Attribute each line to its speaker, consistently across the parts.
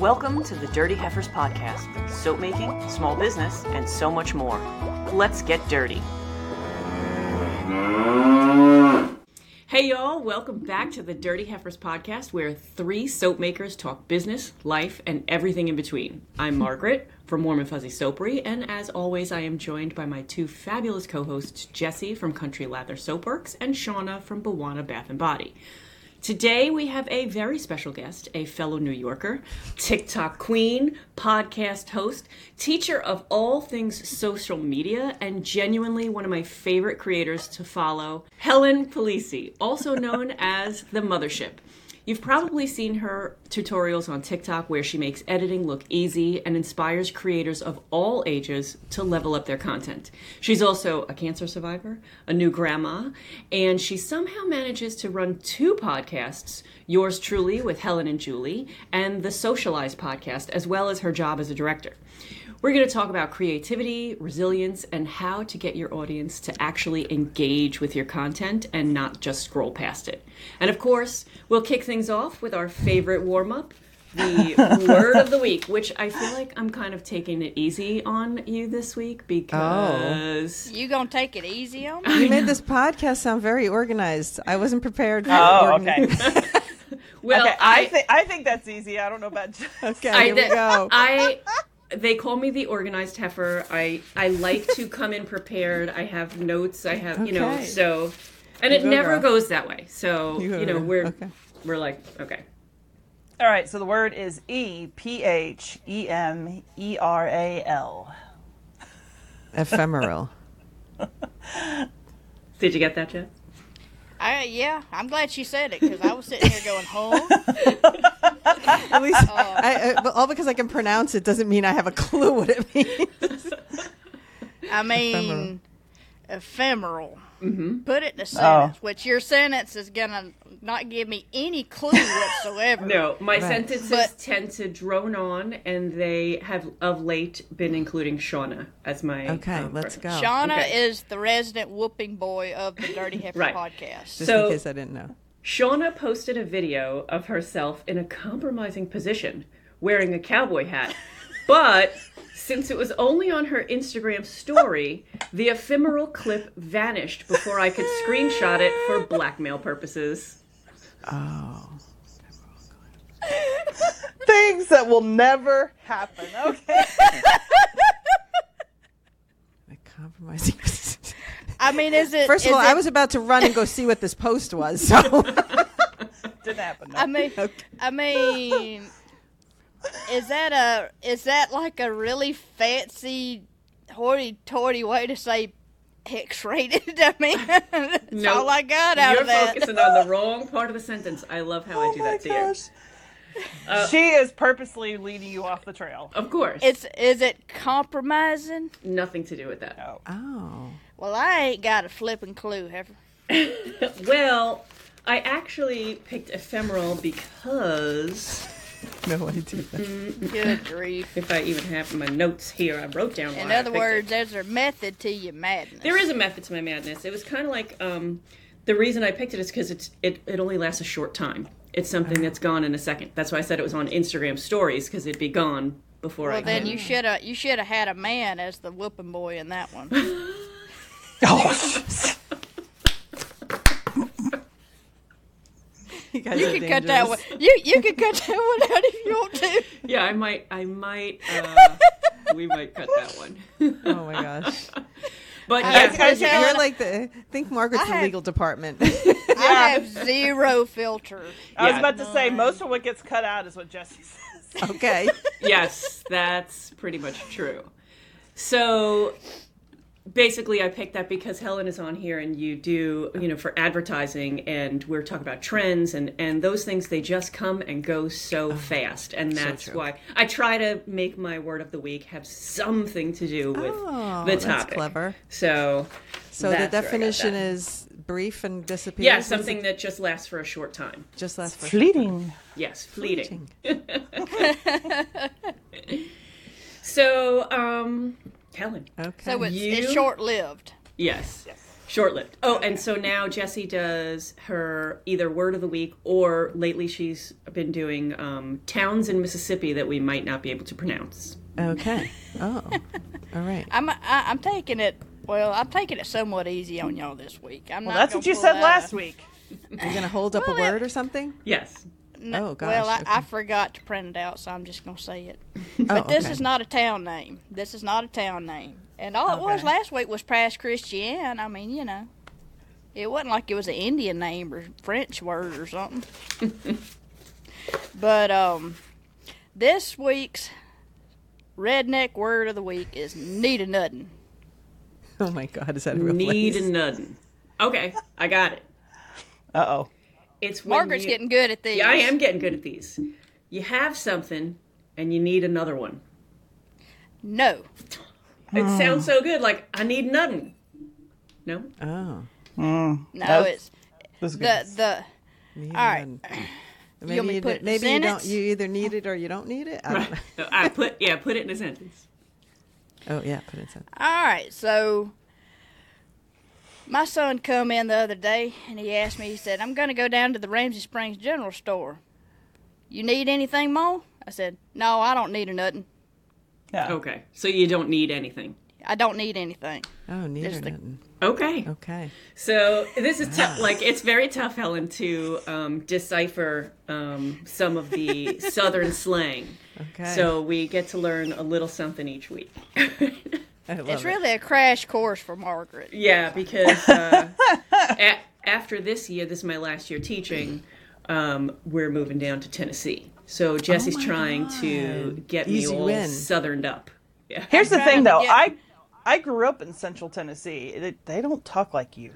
Speaker 1: Welcome to the Dirty Heifers Podcast. Soap making, small business, and so much more. Let's get dirty. Hey y'all, welcome back to the Dirty Heifers Podcast, where three soap makers talk business, life, and everything in between. I'm Margaret from Warm and Fuzzy Soapery, and as always, I am joined by my two fabulous co-hosts, Jessie from Country Lather Soapworks and Shauna from Bawana Bath & Body. Today we have a very special guest, a fellow New Yorker, TikTok queen, podcast host, teacher of all things social media, and genuinely one of my favorite creators to follow, Helen Polisi, also known as The Mothership. You've probably seen her tutorials on TikTok where she makes editing look easy and inspires creators of all ages to level up their content. She's also a cancer survivor, a new grandma, and she somehow manages to run two podcasts, Yours Truly with Helen and Julie, and the Socialize podcast, as well as her job as a director. We're going to talk about creativity, resilience, and how to get your audience to actually engage with your content and not just scroll past it. And of course, we'll kick things off with our favorite warm-up, the word of the week, which I feel like I'm kind of taking it easy on you this week because...
Speaker 2: You gonna take it easy on
Speaker 3: me? You made this podcast sound very organized. I wasn't prepared for
Speaker 4: okay.
Speaker 1: Well,
Speaker 4: okay, I think that's easy. I don't know about...
Speaker 3: Okay, here we go.
Speaker 1: They call me the organized heifer. I like to come in prepared. I have notes. I have, so, and it never goes that way. So, we're like, okay.
Speaker 4: All right. So the word is EPHEMERAL.
Speaker 3: Ephemeral.
Speaker 1: Did you get that, Jeff?
Speaker 2: Yeah, I'm glad she said it because I was sitting here going, home.
Speaker 3: At least, all because I can pronounce it doesn't mean I have a clue what it means.
Speaker 2: I mean, ephemeral. Mm-hmm. Put it in a sentence, which your sentence is going to not give me any clue whatsoever.
Speaker 1: No, my sentences tend to drone on, and they have of late been including Shauna as my...
Speaker 3: Okay, let's go.
Speaker 2: Shauna is the resident whooping boy of the Dirty Heifer podcast.
Speaker 3: Just in case I didn't know.
Speaker 1: Shauna posted a video of herself in a compromising position, wearing a cowboy hat. But since it was only on her Instagram story, the ephemeral clip vanished before I could screenshot it for blackmail purposes.
Speaker 3: Oh.
Speaker 4: Things that will never happen. Okay.
Speaker 3: A compromising position.
Speaker 2: I mean, is it...
Speaker 3: First of all, I was about to run and go see what this post was, so...
Speaker 4: Didn't happen. No.
Speaker 2: I mean, is that like a really fancy, hoity-toity way to say X-rated? I mean, that's all I got out of that.
Speaker 1: You're focusing on the wrong part of the sentence. I love how I do that to you.
Speaker 4: She is purposely leading you off the trail.
Speaker 1: Of course.
Speaker 2: Is it compromising?
Speaker 1: Nothing to do with that.
Speaker 4: No.
Speaker 3: Oh.
Speaker 2: Well, I ain't got a flipping clue, Heifer.
Speaker 1: Well, I actually picked ephemeral because...
Speaker 3: No idea.
Speaker 2: Good grief.
Speaker 1: If I even have my notes here, I wrote down why
Speaker 2: In other words, there's a method to your madness.
Speaker 1: There is a method to my madness. It was kind of like... the reason I picked it is because it only lasts a short time. It's something that's gone in a second. That's why I said it was on Instagram stories, because it'd be gone before I...
Speaker 2: Well, then you should have had a man as the whooping boy in that one.
Speaker 4: Oh.
Speaker 3: You
Speaker 2: can cut that one. You can cut that one out if you want to.
Speaker 1: Yeah, I might. We might cut that one.
Speaker 3: Oh my gosh.
Speaker 1: But
Speaker 3: you're like think Margaret's the legal department.
Speaker 2: I have zero filter.
Speaker 4: I was about to say, most of what gets cut out is what Jessie says.
Speaker 3: Okay.
Speaker 1: Yes, that's pretty much true. So basically I picked that because Helen is on here and you do, for advertising, and we're talking about trends and those things, they just come and go so fast. And that's why I try to make my word of the week have something to do with the topic.
Speaker 3: That's clever.
Speaker 1: So
Speaker 3: the definition is brief and disappears?
Speaker 1: Yeah, something that just lasts for a short time.
Speaker 3: Just lasts for
Speaker 4: fleeting.
Speaker 1: Yes, fleeting. So, Helen.
Speaker 3: Okay.
Speaker 2: So it's short-lived.
Speaker 1: Yes. Short-lived. Oh, and so now Jessie does her either word of the week, or lately she's been doing towns in Mississippi that we might not be able to pronounce.
Speaker 3: Okay. Oh, all right.
Speaker 2: I'm taking it. Well, I'm taking it somewhat easy on y'all this week. I'm
Speaker 4: Well,
Speaker 2: not
Speaker 4: that's
Speaker 2: gonna
Speaker 4: what you
Speaker 2: pull
Speaker 4: said
Speaker 2: out
Speaker 4: last
Speaker 2: a-
Speaker 4: week.
Speaker 3: You're gonna hold up a word or something?
Speaker 1: Yes.
Speaker 2: No,
Speaker 3: Oh, gosh,
Speaker 2: well, I
Speaker 3: okay.
Speaker 2: forgot to print it out, so I'm just gonna say it.
Speaker 3: Oh,
Speaker 2: But this
Speaker 3: okay.
Speaker 2: is not a town name. This is not a town name. And all it was
Speaker 4: Okay.
Speaker 2: last week was Past Christian. I mean, it wasn't like it was an Indian name or French word or something. But this week's redneck word of the week is need a nuttin'.
Speaker 3: Oh my God, is that a real
Speaker 1: Need
Speaker 3: place?
Speaker 1: a nuddin. Okay, I got it.
Speaker 4: Uh-oh.
Speaker 1: It's when
Speaker 2: Margaret's getting good at these.
Speaker 1: Yeah, I am getting good at these. You have something and you need another one.
Speaker 2: No.
Speaker 1: It sounds so good, like I need nothing. No?
Speaker 3: Oh,
Speaker 2: No,
Speaker 4: That's good.
Speaker 2: the
Speaker 3: need
Speaker 2: All right.
Speaker 3: one.
Speaker 2: want
Speaker 3: Maybe
Speaker 2: me to
Speaker 3: you,
Speaker 2: put it in a
Speaker 3: maybe you don't.
Speaker 2: sentence?
Speaker 3: You either need it or you don't need it. I don't know.
Speaker 1: Put it in a sentence.
Speaker 3: Oh yeah, put it in.
Speaker 2: All right, so my son come in the other day and he asked me, he said, I'm going to go down to the Ramsey Springs General Store. You need anything, Ma? I said, no, I don't need a nothing.
Speaker 4: Yeah.
Speaker 1: Okay, so you don't need anything.
Speaker 2: I don't need anything.
Speaker 3: Oh, need or
Speaker 2: There's the-
Speaker 3: nothing.
Speaker 1: Okay.
Speaker 3: Okay.
Speaker 1: So this is tough. Like, it's very tough, Helen, to decipher some of the Southern slang.
Speaker 3: Okay.
Speaker 1: So we get to learn a little something each week.
Speaker 3: I love
Speaker 2: It's
Speaker 3: it.
Speaker 2: really a crash course for Margaret.
Speaker 1: Yeah, because after this year, this is my last year teaching, we're moving down to Tennessee. So Jessie's
Speaker 3: my
Speaker 1: trying to
Speaker 3: God.
Speaker 1: get
Speaker 3: Easy
Speaker 1: me all
Speaker 3: win.
Speaker 1: southerned up. Yeah.
Speaker 4: Here's the
Speaker 2: trying
Speaker 4: thing,
Speaker 2: to
Speaker 4: though.
Speaker 2: get-
Speaker 4: I grew up in Central Tennessee. They don't talk like you.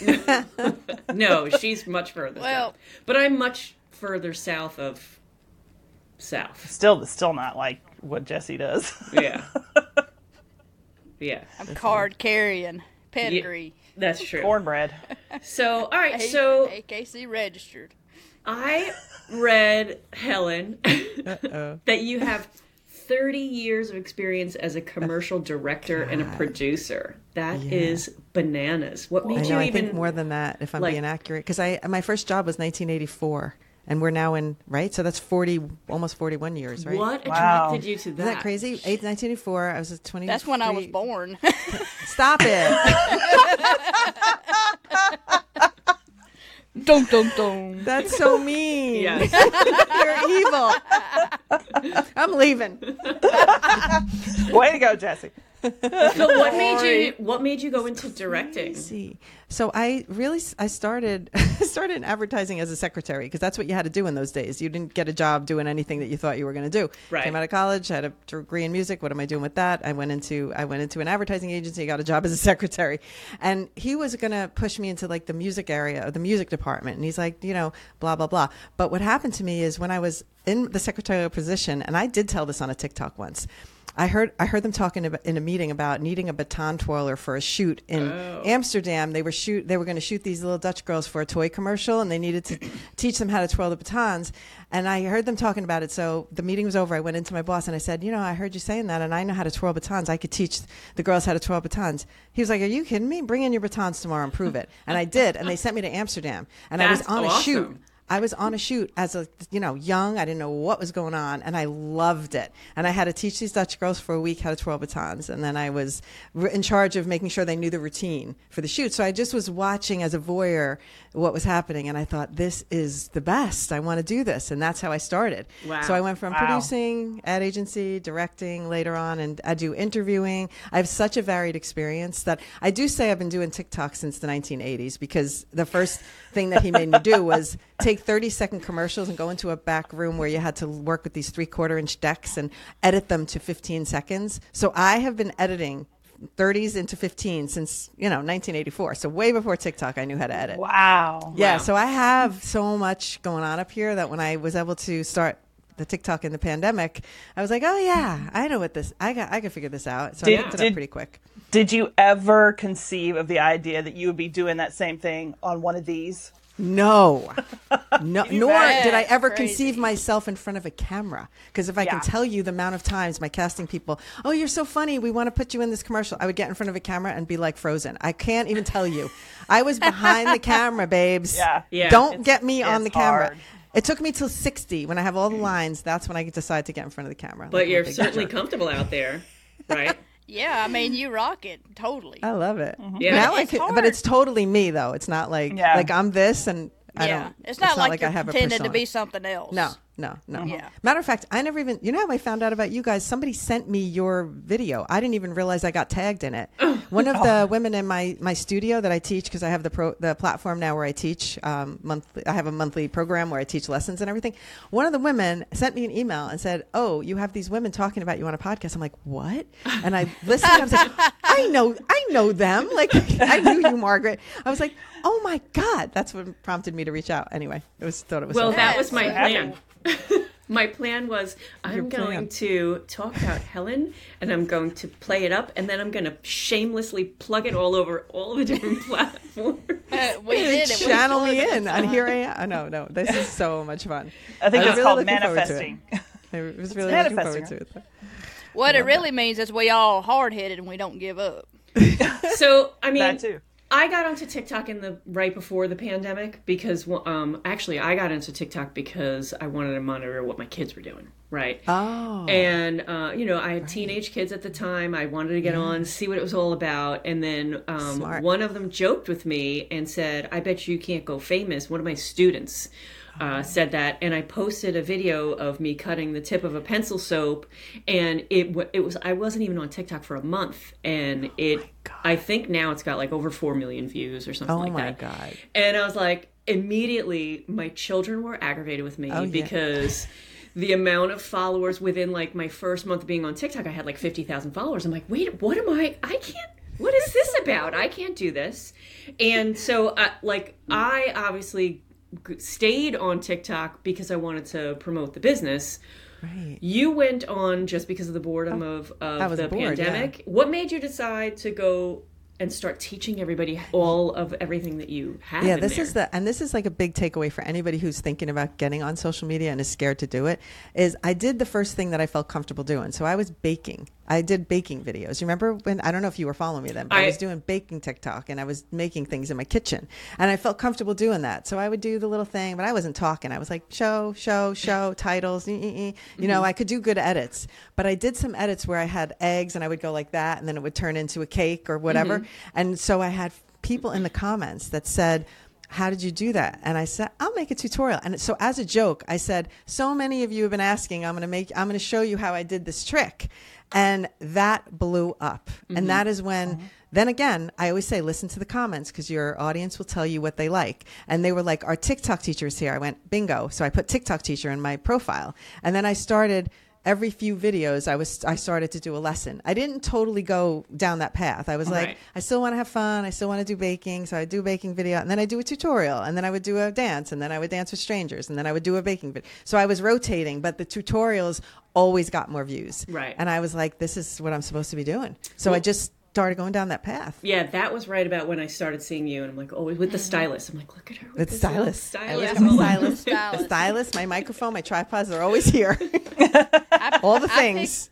Speaker 1: No, she's much further
Speaker 2: Well-
Speaker 1: south. But I'm much further south of south.
Speaker 4: Still not like what Jessie does.
Speaker 1: Yeah. Yeah,
Speaker 2: I'm card carrying, pedigree,
Speaker 1: that's true.
Speaker 4: Cornbread.
Speaker 1: So, all right, so
Speaker 2: AKC registered.
Speaker 1: I read, Helen,
Speaker 3: Uh-oh.
Speaker 1: that you have 30 years of experience as a commercial director and a producer. That is bananas. What
Speaker 3: I
Speaker 1: made
Speaker 3: know.
Speaker 1: you
Speaker 3: I
Speaker 1: even
Speaker 3: think more than that, if I'm
Speaker 1: like-
Speaker 3: being accurate, because my first job was 1984, and we're now in right. So that's almost 41 years, right?
Speaker 1: What
Speaker 4: Wow.
Speaker 1: attracted you to that?
Speaker 3: Isn't that crazy? 1984. I was 20.
Speaker 2: That's when I was born.
Speaker 3: Stop it.
Speaker 2: Dum dum dum.
Speaker 3: That's so mean.
Speaker 1: Yes.
Speaker 3: You're evil. I'm leaving.
Speaker 4: Way to go, Jessie.
Speaker 1: So what made you go into directing?
Speaker 3: See, so I started started in advertising as a secretary, because that's what you had to do in those days. You didn't get a job doing anything that you thought you were going to do.
Speaker 1: Right.
Speaker 3: Came out of college, had a degree in music. What am I doing with that? I went into an advertising agency, got a job as a secretary, and he was going to push me into like the music area or the music department. And he's like, blah blah blah. But what happened to me is when I was in the secretarial position, and I did tell this on a TikTok once. I heard them talking in a meeting about needing a baton twirler for a shoot in Amsterdam. They were going to shoot these little Dutch girls for a toy commercial, and they needed to teach them how to twirl the batons. And I heard them talking about it. So the meeting was over. I went into my boss and I said, I heard you saying that, and I know how to twirl batons. I could teach the girls how to twirl batons. He was like, "Are you kidding me? Bring in your batons tomorrow and prove it." And I did. And they sent me to Amsterdam, and I was
Speaker 1: That's
Speaker 3: on a
Speaker 1: awesome.
Speaker 3: shoot. I was on a shoot as a, young. I didn't know what was going on, and I loved it. And I had to teach these Dutch girls for a week how to twirl batons. And then I was in charge of making sure they knew the routine for the shoot. So I just was watching as a voyeur what was happening. And I thought, this is the best. I want to do this. And that's how I started.
Speaker 1: Wow.
Speaker 3: So I went from
Speaker 4: Wow.
Speaker 3: producing, ad agency, directing later on, and I do interviewing. I have such a varied experience that I do say I've been doing TikTok since the 1980s, because the first thing that he made me do was take 30-second commercials and go into a back room where you had to work with these 3/4-inch decks and edit them to 15 seconds. So I have been editing 30s into 15 since 1984. So way before TikTok, I knew how to edit.
Speaker 4: Wow.
Speaker 3: Yeah,
Speaker 1: Wow.
Speaker 3: so I have so much going on up here that when I was able to start the TikTok in the pandemic, I was like, oh yeah, I know what this. I can figure this out. So I picked it up pretty quick.
Speaker 4: Did you ever conceive of the idea that you would be doing that same thing on one of these?
Speaker 3: No, nor did I ever
Speaker 2: Crazy.
Speaker 3: conceive myself in front of a camera. Because if I can
Speaker 4: Yeah.
Speaker 3: tell you the amount of times my casting people, oh, you're so funny, we want to put you in this commercial, I would get in front of a camera and be like frozen. I can't even tell you. I was behind the camera, babes.
Speaker 4: Yeah.
Speaker 1: Yeah.
Speaker 3: Don't
Speaker 4: It's-
Speaker 3: get me on the
Speaker 4: it's
Speaker 3: camera.
Speaker 4: hard.
Speaker 3: It took me till 60 when I have all the lines. That's when I decide to get in front of the camera.
Speaker 1: But
Speaker 3: like a
Speaker 1: you're
Speaker 3: big
Speaker 1: certainly
Speaker 3: jerk.
Speaker 1: comfortable out there, right?
Speaker 2: Yeah, I mean, you rock it totally.
Speaker 3: I love it.
Speaker 1: Yeah.
Speaker 3: Now
Speaker 2: It's
Speaker 3: but
Speaker 2: hard.
Speaker 3: it's totally me though. It's not like
Speaker 4: Yeah.
Speaker 3: like I'm this and I
Speaker 2: yeah,
Speaker 3: don't.
Speaker 2: it's not like
Speaker 3: I
Speaker 2: you're
Speaker 3: have a
Speaker 2: pretending to
Speaker 3: persona.
Speaker 2: be something else.
Speaker 3: No.
Speaker 2: Yeah.
Speaker 3: Matter of fact, I never even. You know how I found out about you guys? Somebody sent me your video. I didn't even realize I got tagged in it. One of the women in my studio that I teach, because I have the platform now where I teach monthly. I have a monthly program where I teach lessons and everything. One of the women sent me an email and said, "Oh, you have these women talking about you on a podcast." I'm like, "What?" And I listened. I was like, I know them. Like I knew you, Margaret. I was like, "Oh my God!" That's what prompted me to reach out. Anyway, thought it was
Speaker 1: Well,
Speaker 3: so
Speaker 1: that
Speaker 3: fun.
Speaker 1: was my
Speaker 4: so
Speaker 1: plan.
Speaker 4: happy.
Speaker 1: My plan was I'm
Speaker 3: plan.
Speaker 1: going to talk about Helen and I'm going to play it up and then I'm going to shamelessly plug it all over all of the different platforms.
Speaker 2: We did it. We
Speaker 3: Channel me
Speaker 2: plugged it.
Speaker 3: in, and here I am. No, this is so much fun.
Speaker 4: I think
Speaker 3: I was
Speaker 4: it's
Speaker 3: really
Speaker 4: called
Speaker 3: looking forward to it.
Speaker 4: manifesting.
Speaker 3: I was really looking forward to
Speaker 4: manifesting.
Speaker 3: it.
Speaker 2: What it really means is we all hard headed and we don't give up.
Speaker 1: So, I mean,
Speaker 4: That too.
Speaker 1: I got onto TikTok right before the pandemic because actually I got into TikTok because I wanted to monitor what my kids were doing, right?
Speaker 3: Oh,
Speaker 1: And I had teenage kids at the time. I wanted to get on, see what it was all about, and then
Speaker 3: Smart.
Speaker 1: one of them joked with me and said, "I bet you can't go famous." One of my students said that, and I posted a video of me cutting the tip of a pencil soap, and it was I wasn't even on TikTok for a month, and I think now it's got like over 4 million views or something
Speaker 3: oh
Speaker 1: like
Speaker 3: my
Speaker 1: that.
Speaker 3: God.
Speaker 1: And I was like, immediately, my children were aggravated with me
Speaker 3: Oh, yeah.
Speaker 1: because the amount of followers within like my first month of being on TikTok, I had like 50,000 followers. I'm like, wait, what am I can't, what is this about? I can't do this. And so I obviously stayed on TikTok because I wanted to promote the business.
Speaker 3: Right.
Speaker 1: You went on just because of the boredom of
Speaker 3: was
Speaker 1: the
Speaker 3: bored,
Speaker 1: pandemic. What made you decide to go and start teaching everybody all of everything that you have?
Speaker 3: Yeah,
Speaker 1: in
Speaker 3: this
Speaker 1: there?
Speaker 3: is like a big takeaway for anybody who's thinking about getting on social media and is scared to do it. Is I did the first thing that I felt comfortable doing. So I was baking. I did baking videos. You remember when, I don't know if you were following me then, but I was doing baking TikTok and I was making things in my kitchen and I felt comfortable doing that. So I would do the little thing, but I wasn't talking. I was like, show, titles, You know, I could do good edits, but I did some edits where I had eggs and I would go like that and then it would turn into a cake or whatever. And so I had people in the comments that said, how did you do that? And I said, I'll make a tutorial. And so as a joke, I said, so many of you have been asking, I'm going to show you how I did this trick. And that blew up. And that is when, then again, I always say, listen to the comments because your audience will tell you what they like. And they were like, our TikTok teacher is here. I went, bingo. So I put TikTok teacher in my profile. And then I started every few videos, I started to do a lesson. I didn't totally go down that path. I was like,
Speaker 1: Right.
Speaker 3: I still want to have fun. I still want to do baking. So I do baking video and then I do a tutorial and then I would do a dance and then I would dance with strangers and then I would do a baking video. So I was rotating, but the tutorials always got more views.
Speaker 1: Right.
Speaker 3: And I was like, this is what I'm supposed to be doing. So I just started going down that path.
Speaker 1: Yeah, that was right about when I started seeing you, and I'm like, always with the stylist. I'm like, look at her with
Speaker 3: With
Speaker 1: this little
Speaker 3: stylist. I
Speaker 1: stylist.
Speaker 3: always have a
Speaker 1: all over.
Speaker 3: stylist.
Speaker 2: Stylist.
Speaker 3: A stylist, my microphone, my tripods, they're always here. All the things.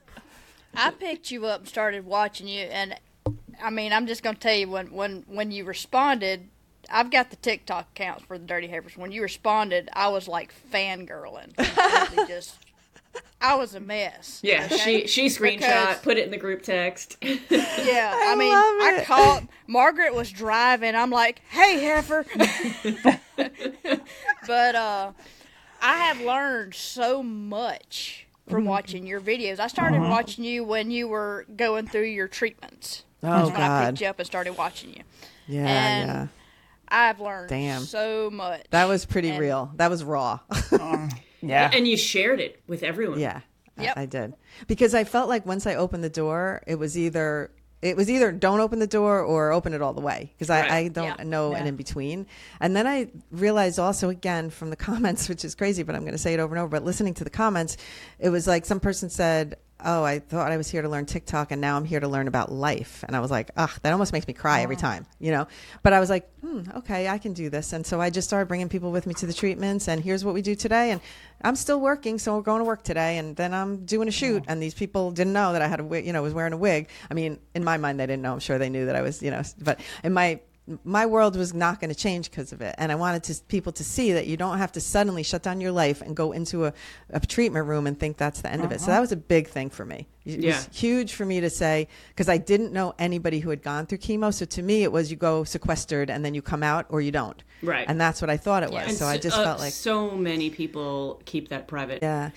Speaker 2: I picked you up and started watching you, and I mean, I'm just gonna tell you when you responded. I've got the TikTok accounts for the Dirty Heifers. When you responded, I was like fangirling. Completely just, I was a mess.
Speaker 1: Yeah,
Speaker 2: okay?
Speaker 1: she screenshot,
Speaker 2: Because-
Speaker 1: put it in the group text.
Speaker 2: Yeah, I mean,
Speaker 3: love
Speaker 2: I
Speaker 3: it.
Speaker 2: called. Margaret was driving. I'm like, "Hey, heifer," but I have learned so much from watching your videos. I started watching you when you were going through your treatments.
Speaker 3: Oh,
Speaker 2: That's when I
Speaker 3: God.
Speaker 2: picked you up and started watching you.
Speaker 3: Yeah,
Speaker 2: And
Speaker 3: yeah.
Speaker 2: I've learned
Speaker 3: Damn.
Speaker 2: so much.
Speaker 3: That was pretty
Speaker 2: And-
Speaker 3: real. That was raw.
Speaker 4: Yeah.
Speaker 1: And you shared it with everyone.
Speaker 3: Yeah,
Speaker 2: Yep.
Speaker 3: I did. Because I felt like once I opened the door, it was either don't open the door or open it all the way because
Speaker 1: Right.
Speaker 3: I don't
Speaker 2: Yeah.
Speaker 3: know an in between. And then I realized also again from the comments, which is crazy, but I'm going to say it over and over. But listening to the comments, it was like some person said, oh, I thought I was here to learn TikTok and now I'm here to learn about life. And I was like, ugh, that almost makes me cry every time, you know? But I was like, okay, I can do this. And so I just started bringing people with me to the treatments, and here's what we do today. And I'm still working, so we're going to work today. And then I'm doing a shoot, and these people didn't know that I had a wig, was wearing a wig. I mean, in my mind, they didn't know. I'm sure they knew that I was, but in my world was not going to change because of it. And I wanted people to see that you don't have to suddenly shut down your life and go into a treatment room and think that's the end of it. So that was a big thing for me. It was huge for me to say, because I didn't know anybody who had gone through chemo. So to me, it was you go sequestered and then you come out or you don't.
Speaker 1: Right.
Speaker 3: And that's what I thought it was.
Speaker 1: And
Speaker 3: so I just felt like
Speaker 1: so many people keep that private.
Speaker 3: Yeah.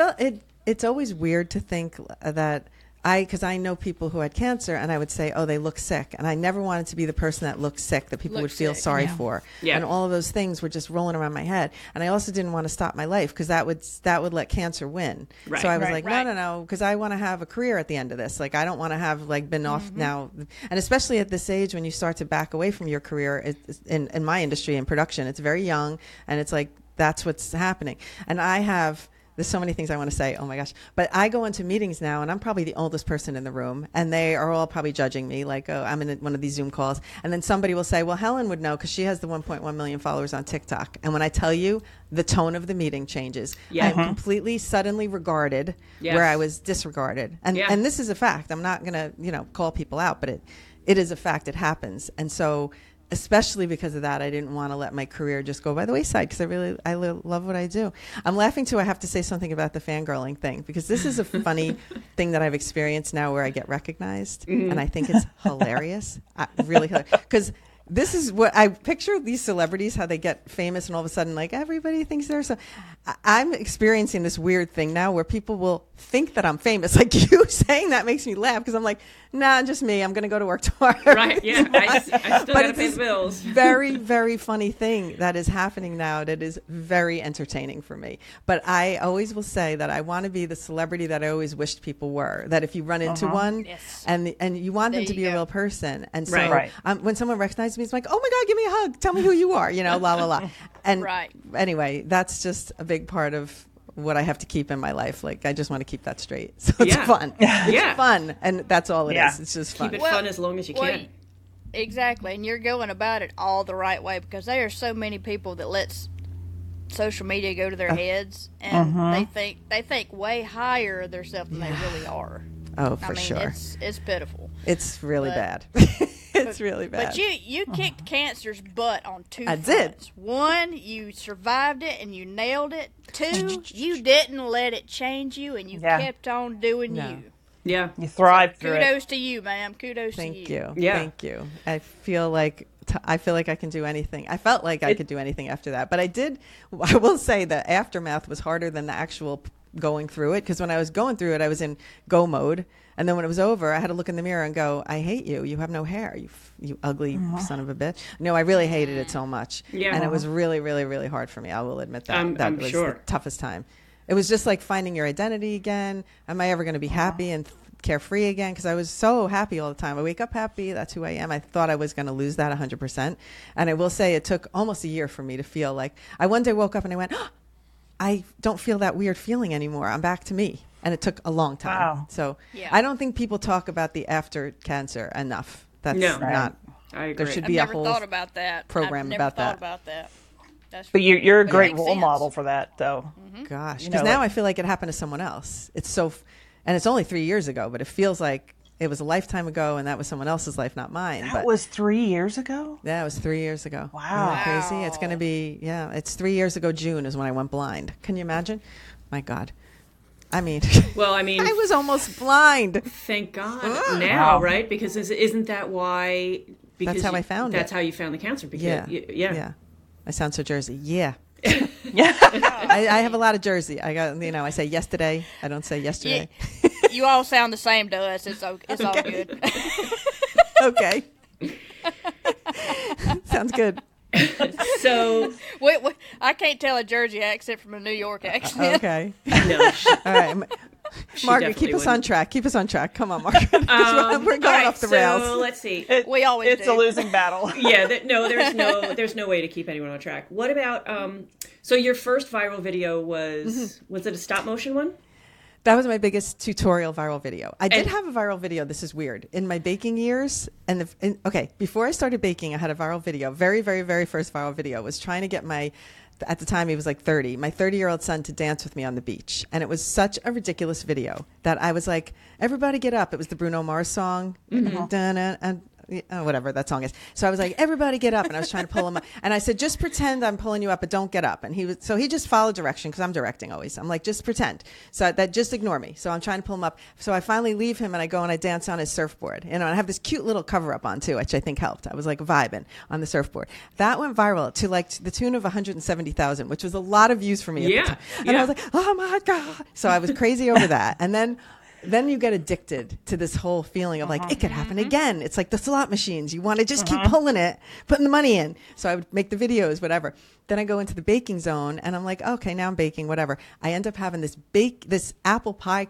Speaker 3: It's always weird to think that because I know people who had cancer, and I would say, oh, they look sick. And I never wanted to be the person that looked sick, that people would feel sorry for.
Speaker 1: Yeah.
Speaker 3: And all of those things were just rolling around my head. And I also didn't want to stop my life because that would let cancer win. Right. So I was like, no, because I want to have a career at the end of this. Like, I don't want to have been off now. And especially at this age, when you start to back away from your career in my industry, in production, it's very young. And it's like, that's what's happening. And there's so many things I want to say. Oh my gosh. But I go into meetings now and I'm probably the oldest person in the room, and they are all probably judging me like, oh, I'm in one of these Zoom calls. And then somebody will say, well, Helen would know because she has the 1.1 million followers on TikTok. And when I tell you, the tone of the meeting changes. Yeah. I'm completely suddenly regarded where I was disregarded. And this is a fact. I'm not going to, call people out, but it is a fact. It happens. And so especially because of that, I didn't want to let my career just go by the wayside because I love what I do. I'm laughing too. I have to say something about the fangirling thing because this is a funny thing that I've experienced now where I get recognized, and I think it's hilarious. Really hilarious. Because this is what I picture these celebrities, how they get famous and all of a sudden, like, everybody thinks they're so. I'm experiencing this weird thing now where people will think that I'm famous. Like, you saying that makes me laugh because I'm like, nah, just me. I'm going to go to work tomorrow.
Speaker 1: Right, yeah. I still got to pay the bills.
Speaker 3: Very, very funny thing that is happening now that is very entertaining for me. But I always will say that I want to be the celebrity that I always wished people were. That if you run into one and you want them to be a real person. And so when someone recognizes me, it's like, oh my God, give me a hug. Tell me who you are, la, la, la. And anyway, that's just a big part of what I have to keep in my life. Like, I just want to keep that straight. So it's fun. It's fun. And that's all it is. It's just fun.
Speaker 1: Keep it fun as long as you can.
Speaker 2: Exactly. And you're going about it all the right way because there are so many people that lets social media go to their heads and they think way higher of themselves than they really are.
Speaker 3: Oh, for sure.
Speaker 2: It's pitiful.
Speaker 3: It's really bad. It's really bad.
Speaker 2: But you kicked cancer's butt on two fronts.
Speaker 3: Did.
Speaker 2: One, you survived it and you nailed it. Two, you didn't let it change you and you kept on doing you.
Speaker 1: Yeah.
Speaker 4: You thrived through it.
Speaker 2: Kudos to you, ma'am. Kudos to you.
Speaker 3: Thank you.
Speaker 1: Yeah.
Speaker 3: Thank you. I feel like I can do anything. I felt like I could do anything after that. But I will say the aftermath was harder than the actual going through it, because when I was going through it, I was in go mode. And then when it was over, I had to look in the mirror and go, I hate you. You have no hair. You ugly son of a bitch. No, I really hated it so much. Yeah. And it was really, really, really hard for me. I will admit that. That was the toughest time. It was just like finding your identity again. Am I ever going to be happy and carefree again? Because I was so happy all the time. I wake up happy. That's who I am. I thought I was going to lose that 100%. And I will say it took almost a year for me to feel like I one day woke up and I went, I don't feel that weird feeling anymore. I'm back to me. And it took a long time. Wow. So I don't think people talk about the after cancer enough. That's not.
Speaker 1: I agree.
Speaker 2: There should be a whole thought about that.
Speaker 3: program
Speaker 2: I've
Speaker 3: about
Speaker 2: never
Speaker 3: that.
Speaker 2: thought about that.
Speaker 4: But you're a great role model for that, though.
Speaker 2: Mm-hmm.
Speaker 3: Gosh, because now I feel like it happened to someone else. It's so, and it's only 3 years ago, but it feels like it was a lifetime ago, and that was someone else's life, not mine.
Speaker 4: That was 3 years ago?
Speaker 3: Yeah, it was 3 years ago.
Speaker 4: Wow.
Speaker 3: Isn't that crazy? It's going to be, it's 3 years ago. June is when I went blind. Can you imagine? My God. I mean, I was almost blind.
Speaker 1: Thank God now, right? Because isn't that why? Because
Speaker 3: that's how I found it.
Speaker 1: That's how you found the cancer. Because,
Speaker 3: yeah. I sound so Jersey. Yeah.
Speaker 4: Yeah.
Speaker 3: I have a lot of Jersey. I got, I say yesterday. I don't say yesterday.
Speaker 2: You all sound the same to us. It's all good.
Speaker 3: Okay. Sounds good.
Speaker 1: So
Speaker 2: wait, I can't tell a Jersey accent from a New York accent.
Speaker 3: Okay.
Speaker 1: No.
Speaker 3: All right. Margaret, keep us on track. Keep us on track. Come on, Margaret. We're going off the rails.
Speaker 1: So let's see.
Speaker 2: We always
Speaker 4: it's
Speaker 2: do.
Speaker 4: a losing battle.
Speaker 1: Yeah. There's no way to keep anyone on track. What about so your first viral video was it a stop motion one?
Speaker 3: That was my biggest tutorial viral video. I did have a viral video. This is weird. In my baking years, before I started baking, I had a viral video. Very, very, very first viral video was trying to get at the time he was like 30, my 30-year-old son to dance with me on the beach. And it was such a ridiculous video that I was like, everybody get up. It was the Bruno Mars song. And whatever that song is. So I was like, everybody get up. And I was trying to pull him up. And I said, just pretend I'm pulling you up, but don't get up. And he just followed direction because I'm directing always. I'm like, just pretend. So that just ignore me. So I'm trying to pull him up. So I finally leave him and I go and I dance on his surfboard. And I have this cute little cover up on too, which I think helped. I was like vibing on the surfboard. That went viral to like the tune of 170,000, which was a lot of views for me at the time. And I was like, oh my God. So I was crazy over that. And then you get addicted to this whole feeling of like, it could happen again. It's like the slot machines. You want to just keep pulling it, putting the money in. So I would make the videos, whatever. Then I go into the baking zone and I'm like, okay, now I'm baking, whatever. I end up having this apple crumb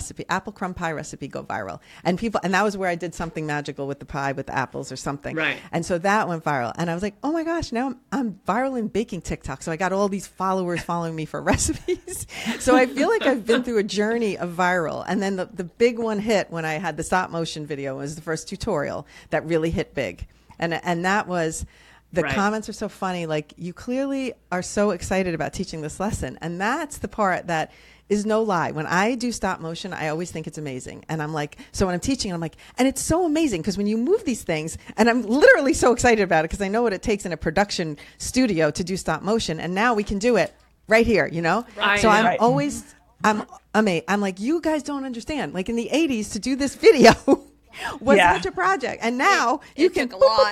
Speaker 3: pie recipe go viral. And that was where I did something magical with the pie, with the apples or something.
Speaker 1: Right.
Speaker 3: And so that went viral. And I was like, oh my gosh, now I'm viral in baking TikTok. So I got all these followers following me for recipes. So I feel like I've been through a journey of viral. And then the big one hit when I had the stop motion video was the first tutorial that really hit big. And that was... The comments are so funny. Like, you clearly are so excited about teaching this lesson. And that's the part that is no lie. When I do stop motion, I always think it's amazing. And I'm like, so when I'm teaching, I'm like, and it's so amazing because when you move these things, and I'm literally so excited about it because I know what it takes in a production studio to do stop motion. And now we can do it right here, you know?
Speaker 1: Right.
Speaker 3: So I'm always, I'm like, you guys don't understand. Like in the 80s to do this video was such a project. And now you can.
Speaker 2: Took a lot.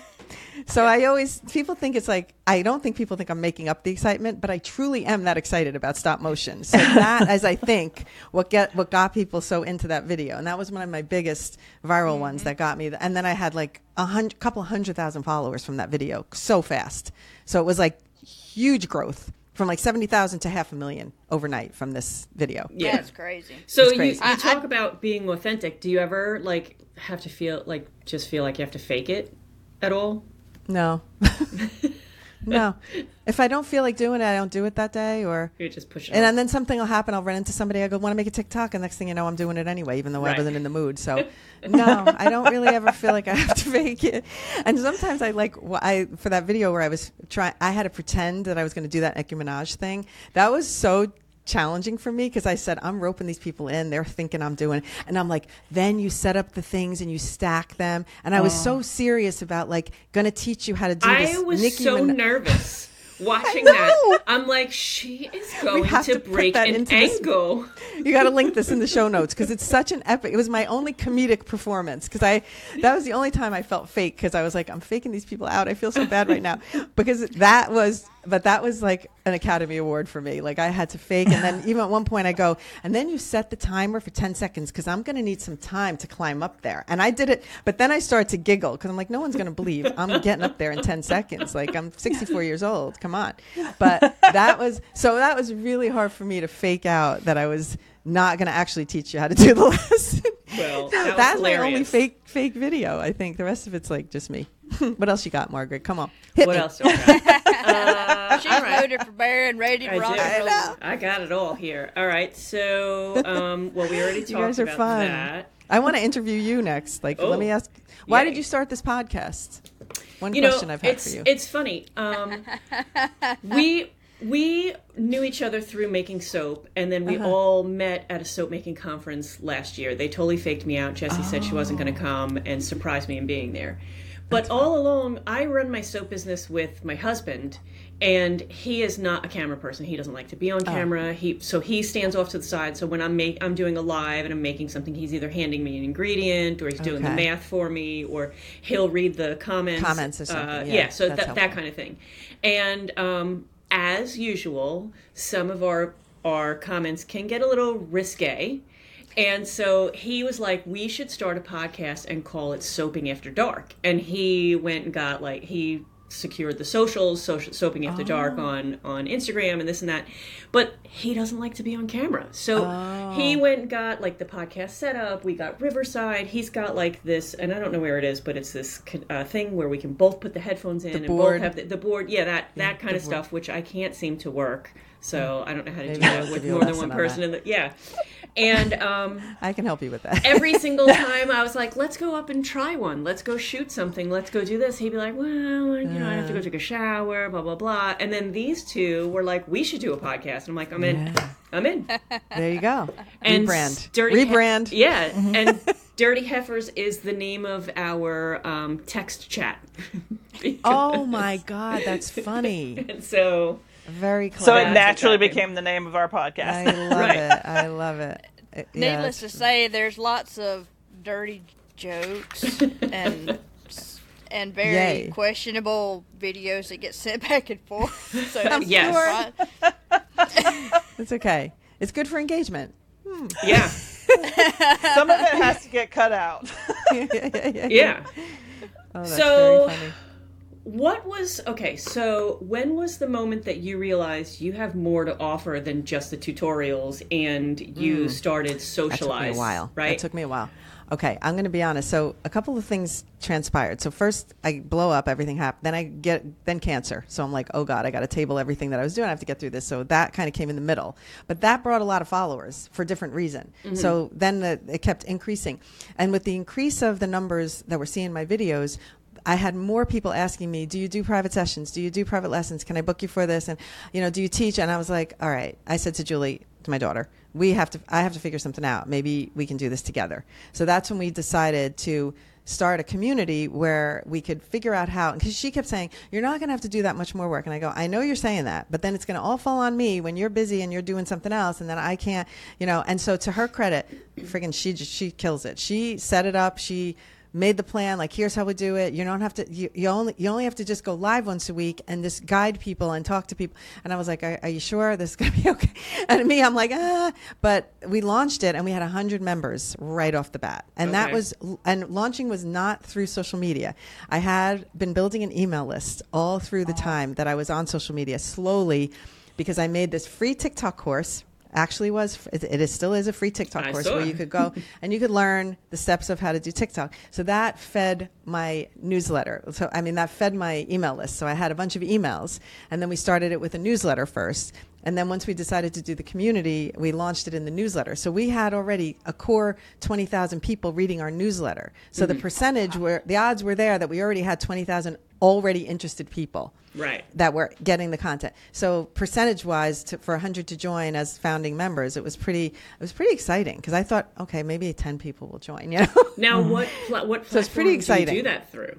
Speaker 3: So people think it's like, I don't think people think I'm making up the excitement, but I truly am that excited about stop motion. So that is, I think, what got people so into that video. And that was one of my biggest viral ones that got me. And then I had like couple 100,000 followers from that video so fast. So it was like huge growth from like 70,000 to 500,000 overnight from this video.
Speaker 1: Yeah.
Speaker 2: That's crazy.
Speaker 1: So
Speaker 3: It's crazy.
Speaker 1: you talk about being authentic. Do you ever like have to feel like you have to fake it at all?
Speaker 3: No. No. If I don't feel like doing it, I don't do it that day. Or
Speaker 1: You just push it
Speaker 3: and then something will happen. I'll run into somebody. I go, want to make a TikTok? And next thing you know, I'm doing it anyway, even though I wasn't in the mood. So no, I don't really ever feel like I have to fake it. And sometimes for that video where I had to pretend that I was going to do that Nicki Minaj thing. That was so challenging for me because I said, I'm roping these people in. They're thinking I'm doing it. And I'm like, then you set up the things and you stack them. And I was so serious about like going to teach you how to do this.
Speaker 1: I was
Speaker 3: Nicki
Speaker 1: so nervous watching that. I'm like, she is going to break an ankle.
Speaker 3: You got to link this in the show notes because it's such an epic. It was my only comedic performance because that was the only time I felt fake because I was like, I'm faking these people out. I feel so bad right now because that was like an Academy Award for me. Like I had to fake. And then even at one point I go, and then you set the timer for 10 seconds because I'm going to need some time to climb up there. And I did it. But then I started to giggle because I'm like, no one's going to believe I'm getting up there in 10 seconds. Like I'm 64 years old. Come on. But that was really hard for me to fake out that I was not going to actually teach you how to do the lesson.
Speaker 1: Well,
Speaker 3: that's my only fake video. I think the rest of it's like just me. What else you got, Margaret? Come on.
Speaker 1: What else do I got?
Speaker 2: She's loaded for bear and ready to rock and roll.
Speaker 1: I got it all here. All right. So, well, we already talked
Speaker 3: you guys are
Speaker 1: about
Speaker 3: fun.
Speaker 1: that.
Speaker 3: I want to interview you next. Like, let me ask, why did you start this podcast? One question I've had for you.
Speaker 1: It's funny. We knew each other through making soap, and then we all met at a soap making conference last year. They totally faked me out. Jessie said she wasn't going to come and surprised me in being there. But all along, I run my soap business with my husband, and he is not a camera person. He doesn't like to be on camera. So he stands off to the side. So when I'm doing a live and I'm making something, he's either handing me an ingredient, or he's doing the math for me, or he'll read the comments
Speaker 3: or something.
Speaker 1: So that kind of thing. And as usual, some of our comments can get a little risque. And so he was like, we should start a podcast and call it Soaping After Dark. And he went and got he secured the socials, Soaping After Dark on Instagram and this and that. But he doesn't like to be on camera. So he went and got the podcast set up. We got Riverside. He's got this, and I don't know where it is, but it's this thing where we can both put the headphones in and both have the board. Yeah, that kind of stuff, which I can't seem to work. So I don't know how to do that with more than one person. And
Speaker 3: I can help you with that.
Speaker 1: every single time I was like, let's go up and try one. Let's go shoot something. Let's go do this. He'd be like, well, you know, I have to go take a shower, blah, blah, blah. And then these two were like, we should do a podcast. And I'm like, I'm in.
Speaker 3: Yeah.
Speaker 1: I'm in.
Speaker 3: There you go.
Speaker 1: And
Speaker 3: Rebrand.
Speaker 1: Rebrand. Yeah. And Dirty Heifers is the name of our text chat.
Speaker 3: Oh my God, that's funny.
Speaker 1: And so
Speaker 3: Very clever.
Speaker 4: So it
Speaker 1: That's
Speaker 4: naturally
Speaker 1: exactly.
Speaker 4: became the name of our podcast.
Speaker 3: I love
Speaker 1: Right.
Speaker 3: it. I love it. Yeah,
Speaker 2: Needless to say, there's lots of dirty jokes and very
Speaker 3: Yay.
Speaker 2: questionable videos that get sent back and forth. So that's
Speaker 1: Yes.
Speaker 2: fun.
Speaker 3: it's okay. It's good for engagement.
Speaker 1: yeah.
Speaker 4: Some of it has to get cut out.
Speaker 1: Yeah.
Speaker 3: Oh, that's
Speaker 1: So-
Speaker 3: very funny.
Speaker 1: What was okay? So when was the moment that you realized you have more to offer than just the tutorials, and you started
Speaker 3: That
Speaker 1: socialize?
Speaker 3: took me a while.
Speaker 1: right?
Speaker 3: That took me a while. Okay, I'm going to be honest. So a couple of things transpired. So first, I blow up. Everything happened. Then I get cancer. So I'm like, oh God, I got to table everything that I was doing. I have to get through this. So that kind of came in the middle. But that brought a lot of followers for different reason. So then it kept increasing, and with the increase of the numbers that we're seeing in my videos, I had more people asking me, do you do private sessions? Do you do private lessons? Can I book you for this? And, you know, do you teach? And I was like, all right. I said to Julie, to my daughter, I have to figure something out. Maybe we can do this together. So that's when we decided to start a community where we could figure out how, because she kept saying, you're not going to have to do that much more work. And I go, I know you're saying that, but then it's going to all fall on me when you're busy and you're doing something else. And then I can't, you know, and so to her credit, friggin' she kills it. She set it up. She made the plan, like, here's how we do it. You don't have to, you only have to just go live once a week and just guide people and talk to people. And I was like, are you sure this is going to be okay? And me, I'm like, but we launched it and we had 100 members right off the bat. And that
Speaker 1: Okay.
Speaker 3: was, and launching was not through social media. I had been building an email list all through the time that I was on social media slowly, because I made this free TikTok course. Still is a free TikTok course where you could go and you could learn the steps of how to do TikTok. So that fed my newsletter. So, I mean, that fed my email list. So I had a bunch of emails, and then we started it with a newsletter first. And then once we decided to do the community, we launched it in the newsletter. So we had already a core 20,000 people reading our newsletter. So the percentage the odds were there that we already had 20,000 already interested people.
Speaker 1: Right.
Speaker 3: That were getting the content. So percentage-wise, for 100 to join as founding members, it was pretty exciting, because I thought, okay, maybe 10 people will join. You know.
Speaker 1: Now, what
Speaker 3: So it's pretty
Speaker 1: platform
Speaker 3: exciting.
Speaker 1: do you do that through?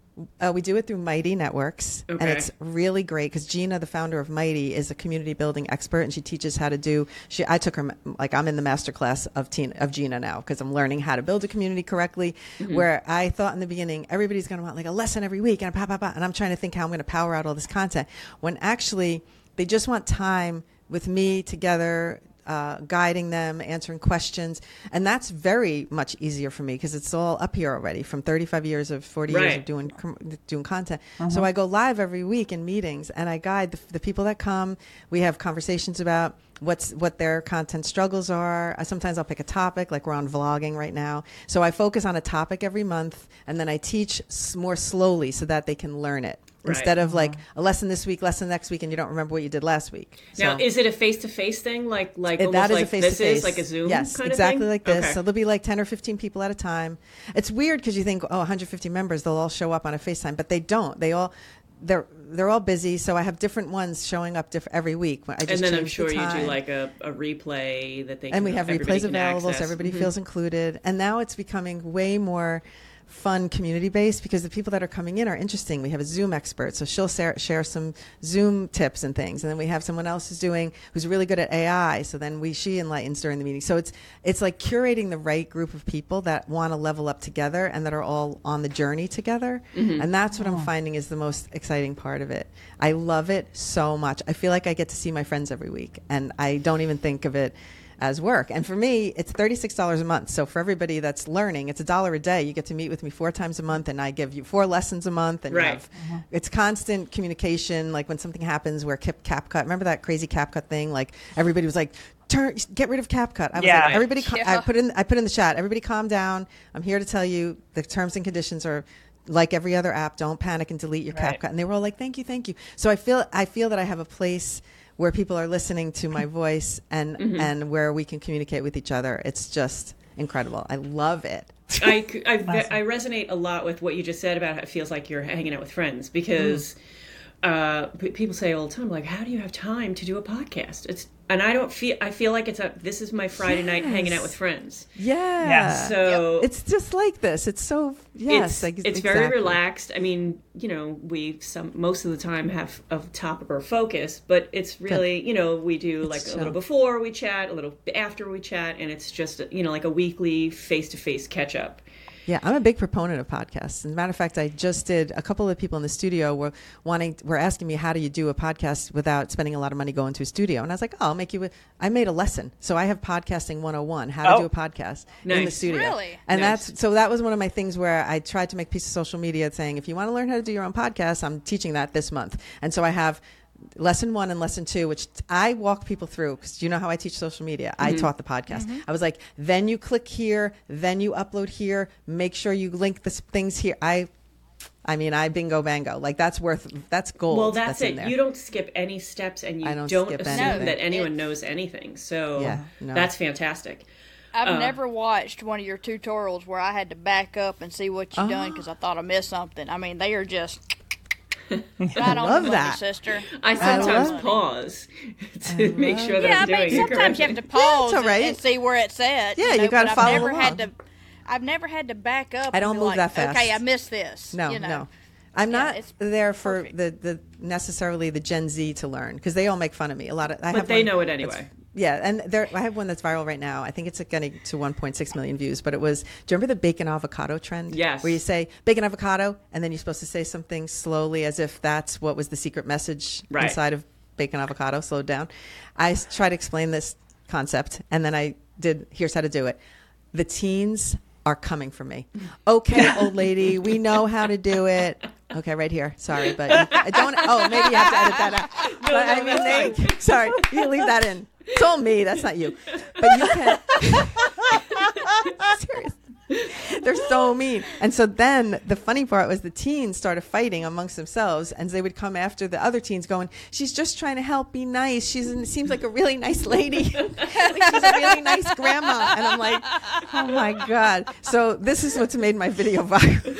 Speaker 3: We do it through Mighty Networks, and
Speaker 1: Okay.
Speaker 3: it's really great because Gina, the founder of Mighty, is a community building expert, and she teaches how to do. I took her, like, I'm in the master class of Gina now because I'm learning how to build a community correctly. Where I thought in the beginning everybody's going to want like a lesson every week and and I'm trying to think how I'm going to power out all this content, when actually they just want time with me together. Guiding them, answering questions. And that's very much easier for me because it's all up here already from 35 years of 40 years
Speaker 1: Right.
Speaker 3: of doing content. So I go live every week in meetings and I guide the people that come. We have conversations about what their content struggles are. Sometimes I'll pick a topic, like we're on vlogging right now. So I focus on a topic every month, and then I teach more slowly so that they can learn it.
Speaker 1: Right.
Speaker 3: Instead of like a lesson this week, lesson next week, and you don't remember what you did last week.
Speaker 1: Now,
Speaker 3: So-
Speaker 1: is it a face-to-face thing, like almost
Speaker 3: that is
Speaker 1: like
Speaker 3: a face-to-face.
Speaker 1: this is like a Zoom?
Speaker 3: Yes,
Speaker 1: kind
Speaker 3: exactly
Speaker 1: of thing?
Speaker 3: like this.
Speaker 1: Okay.
Speaker 3: So there'll be like 10 or 15 people at a time. It's weird because you think, 150 members, they'll all show up on a FaceTime, but they don't. They're all busy. So I have different ones showing up every week. I just
Speaker 1: And then I'm
Speaker 3: change
Speaker 1: sure
Speaker 3: the
Speaker 1: you
Speaker 3: time.
Speaker 1: do like a replay that they
Speaker 3: And
Speaker 1: can,
Speaker 3: we have
Speaker 1: everybody
Speaker 3: replays
Speaker 1: can
Speaker 3: available,
Speaker 1: access.
Speaker 3: so everybody
Speaker 1: Mhm.
Speaker 3: feels included. And now it's becoming way more fun community based because the people that are coming in are interesting. We have a Zoom expert, so she'll share some Zoom tips and things, and then we have someone else who's really good at AI. So then she enlightens during the meeting. So it's like curating the right group of people that want to level up together and that are all on the journey together. And that's what I'm finding is the most exciting part of it. I love it so much. I feel like I get to see my friends every week, and I don't even think of it as work. And for me, it's $36 a month. So for everybody that's learning, it's $1 a day. You get to meet with me 4 times a month, and I give you 4 lessons a month. And
Speaker 1: Right.
Speaker 3: it's constant communication. Like when something happens where CapCut, remember that crazy CapCut thing? Like everybody was like, get rid of CapCut. I was
Speaker 4: Yeah.
Speaker 3: like, everybody,
Speaker 2: Yeah.
Speaker 3: I put in the chat, everybody calm down. I'm here to tell you the terms and conditions are like every other app. Don't panic and delete your
Speaker 4: Right.
Speaker 3: CapCut. And they were all like, thank you, thank you. So I feel that I have a place where people are listening to my voice and
Speaker 1: Mm-hmm.
Speaker 3: and where we can communicate with each other. It's just incredible. I love it.
Speaker 1: I resonate a lot with what you just said about how it feels like you're hanging out with friends, because people say all the time, like, how do you have time to do a podcast? I feel like this is my Friday night hanging out with friends.
Speaker 3: Yeah.
Speaker 1: So
Speaker 3: it's just like this. It's so, yes.
Speaker 1: It's very relaxed. I mean, we most of the time have a topic or focus, but it's really, we do like a little before we chat, a little after we chat, and it's just, like a weekly face-to-face catch-up.
Speaker 3: Yeah, I'm a big proponent of podcasts. As a matter of fact, I just did, a couple of people in the studio were asking me, how do you do a podcast without spending a lot of money going to a studio? And I was like, I made a lesson. So I have podcasting 101, how to do a podcast in the studio.
Speaker 2: Really?
Speaker 3: And
Speaker 1: Nice.
Speaker 3: that was one of my things where I tried to make a piece of social media saying, if you want to learn how to do your own podcast, I'm teaching that this month. And so I have lesson 1 and lesson 2, which I walk people through, because you know how I teach social media. I taught the podcast. I was like, then you click here, then you upload here, make sure you link the things here. I bingo bango. Like that's gold.
Speaker 1: Well, that's
Speaker 3: in
Speaker 1: it.
Speaker 3: there.
Speaker 1: You don't skip any steps, and you
Speaker 3: I don't
Speaker 1: don't
Speaker 3: skip
Speaker 1: assume
Speaker 3: anything.
Speaker 1: that anyone knows anything. So that's fantastic.
Speaker 2: I've never watched one of your tutorials where I had to back up and see what you've done because I thought I missed something. I mean, they are just right on
Speaker 3: love
Speaker 2: the money,
Speaker 3: that.
Speaker 2: sister.
Speaker 1: I sometimes
Speaker 3: love it.
Speaker 1: pause to make sure that
Speaker 2: Yeah, I
Speaker 1: I'm doing
Speaker 2: mean,
Speaker 1: it
Speaker 2: sometimes you
Speaker 1: correctly.
Speaker 2: have to pause
Speaker 3: it's all right.
Speaker 2: and see where it's at.
Speaker 3: Yeah, you gotta
Speaker 2: but
Speaker 3: follow
Speaker 2: I've never had to back up.
Speaker 3: I don't
Speaker 2: and be
Speaker 3: move
Speaker 2: like,
Speaker 3: that fast.
Speaker 2: Okay, I missed this.
Speaker 3: No,
Speaker 2: know.
Speaker 3: no. I'm
Speaker 2: Yeah,
Speaker 3: not
Speaker 2: it's
Speaker 3: there for
Speaker 2: perfect.
Speaker 3: the necessarily the Gen Z to learn, because they all make fun of me.
Speaker 1: But they know it anyway.
Speaker 3: Yeah, and I have one that's viral right now. I think it's getting to 1.6 million views, but it was, do you remember the bacon avocado trend?
Speaker 1: Yes.
Speaker 3: Where you say bacon avocado, and then you're supposed to say something slowly as if that's what was the secret message inside of bacon avocado, slowed down. I try to explain this concept, and then here's how to do it. The teens are coming for me. Okay, old lady, we know how to do it. Okay, right here. Sorry, but I don't. Oh, maybe you have to edit that out. But sorry, you can leave that in. It's all me. That's not you. But you can. Seriously. They're so mean. And so then the funny part was the teens started fighting amongst themselves, and they would come after the other teens going, she's just trying to help, be nice. Seems like a really nice lady. She's a really nice grandma. And I'm like, oh my God. So this is what's made my video viral.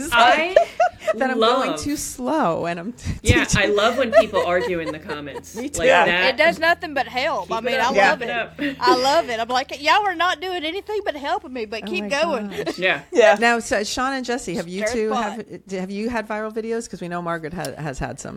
Speaker 3: That I'm going too slow, and I'm
Speaker 1: I love when people argue in the comments. Me
Speaker 3: too.
Speaker 1: Like
Speaker 4: Yeah.
Speaker 1: that.
Speaker 2: It does nothing but help. I mean, I
Speaker 4: Yeah.
Speaker 2: love it. I love it. I'm like, y'all are not doing anything but helping me, but keep
Speaker 3: my
Speaker 2: going.
Speaker 3: gosh.
Speaker 1: Yeah.
Speaker 4: Yeah.
Speaker 3: Now, so Sean and Jesse, have you
Speaker 2: Stir
Speaker 3: two
Speaker 2: pot.
Speaker 3: have you had viral videos? Because we know Margaret has had some.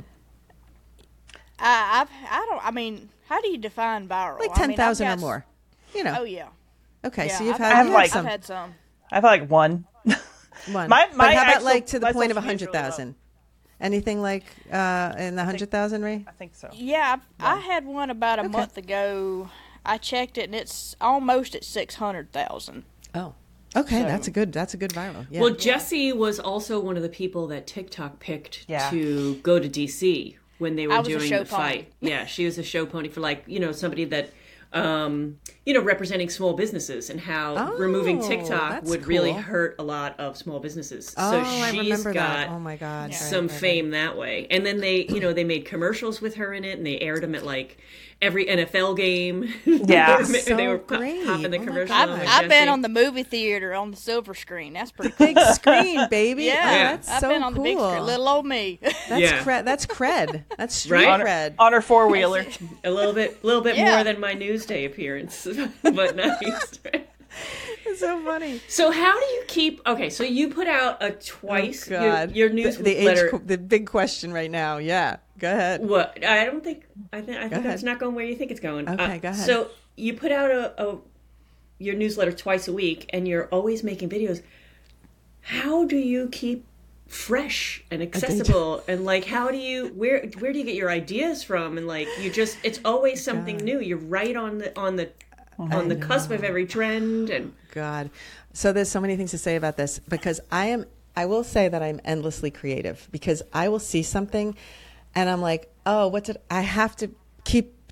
Speaker 2: I mean, how do you define viral?
Speaker 3: Like
Speaker 2: I mean, I've
Speaker 3: 10,000 or
Speaker 2: got-
Speaker 3: more. You know.
Speaker 2: Oh yeah.
Speaker 3: Okay,
Speaker 2: Yeah,
Speaker 3: so you've
Speaker 2: I've-
Speaker 3: had,
Speaker 4: I have
Speaker 3: you
Speaker 4: like-
Speaker 3: some.
Speaker 2: I've had some.
Speaker 4: I've had like one.
Speaker 3: One.
Speaker 4: My
Speaker 3: but how about
Speaker 4: actual-
Speaker 3: like to the
Speaker 4: my
Speaker 3: point of
Speaker 4: social media is really
Speaker 3: 100,000? Anything like in the 100,000 Ray?
Speaker 4: I think so.
Speaker 2: Yeah, I had one about a month ago. I checked it, and it's almost at 600,000.
Speaker 3: Oh, okay,
Speaker 2: So-
Speaker 3: that's a good viral. Yeah.
Speaker 1: Well, Jessie was also one of the people that TikTok picked
Speaker 4: Yeah.
Speaker 1: to go to DC when they
Speaker 2: I
Speaker 1: were
Speaker 2: was a
Speaker 1: doing
Speaker 2: show
Speaker 1: the fight. Yeah, she was a show pony for somebody that representing small businesses, and how removing TikTok
Speaker 3: that's
Speaker 1: would really
Speaker 3: cool.
Speaker 1: hurt a lot of small businesses.
Speaker 3: Oh,
Speaker 1: So
Speaker 3: I
Speaker 1: she's
Speaker 3: remember
Speaker 1: got
Speaker 3: that. Oh my God. Right,
Speaker 1: some
Speaker 3: right,
Speaker 1: fame that way. And then they made commercials with her in it, and they aired them at like every NFL game.
Speaker 4: Yeah.
Speaker 1: they were
Speaker 3: So great.
Speaker 1: popping the
Speaker 3: Oh my
Speaker 1: commercial.
Speaker 3: God.
Speaker 1: on with
Speaker 2: I've been
Speaker 1: Jessie.
Speaker 2: on the movie theater on the silver screen. That's pretty cool.
Speaker 3: Big screen, baby.
Speaker 2: Yeah,
Speaker 3: Oh, that's
Speaker 2: I've
Speaker 3: so
Speaker 2: been on
Speaker 3: cool.
Speaker 2: the big screen. Little old me.
Speaker 3: That's
Speaker 1: Yeah.
Speaker 3: cred. That's cred. That's street
Speaker 1: Right?
Speaker 3: cred.
Speaker 4: On her four-wheeler.
Speaker 1: a little bit
Speaker 2: Yeah.
Speaker 1: more than my Newsday appearance, but nice.
Speaker 3: It's so funny.
Speaker 1: So how do you keep? Okay, so you put out a twice
Speaker 3: Oh, God.
Speaker 1: your
Speaker 3: the
Speaker 1: newsletter.
Speaker 3: the big question right now. Yeah, go ahead.
Speaker 1: What? I don't think. I think
Speaker 3: ahead.
Speaker 1: that's not going where you think it's going.
Speaker 3: Okay, go ahead.
Speaker 1: So you put out your newsletter twice a week, and you're always making videos. How do you keep fresh and accessible, and like how do you where do you get your ideas from, and like it's always something new. You're right on the cusp of every trend, and
Speaker 3: God. So there's so many things to say about this, because I will say that I'm endlessly creative, because I will see something and I'm like, oh, I have to keep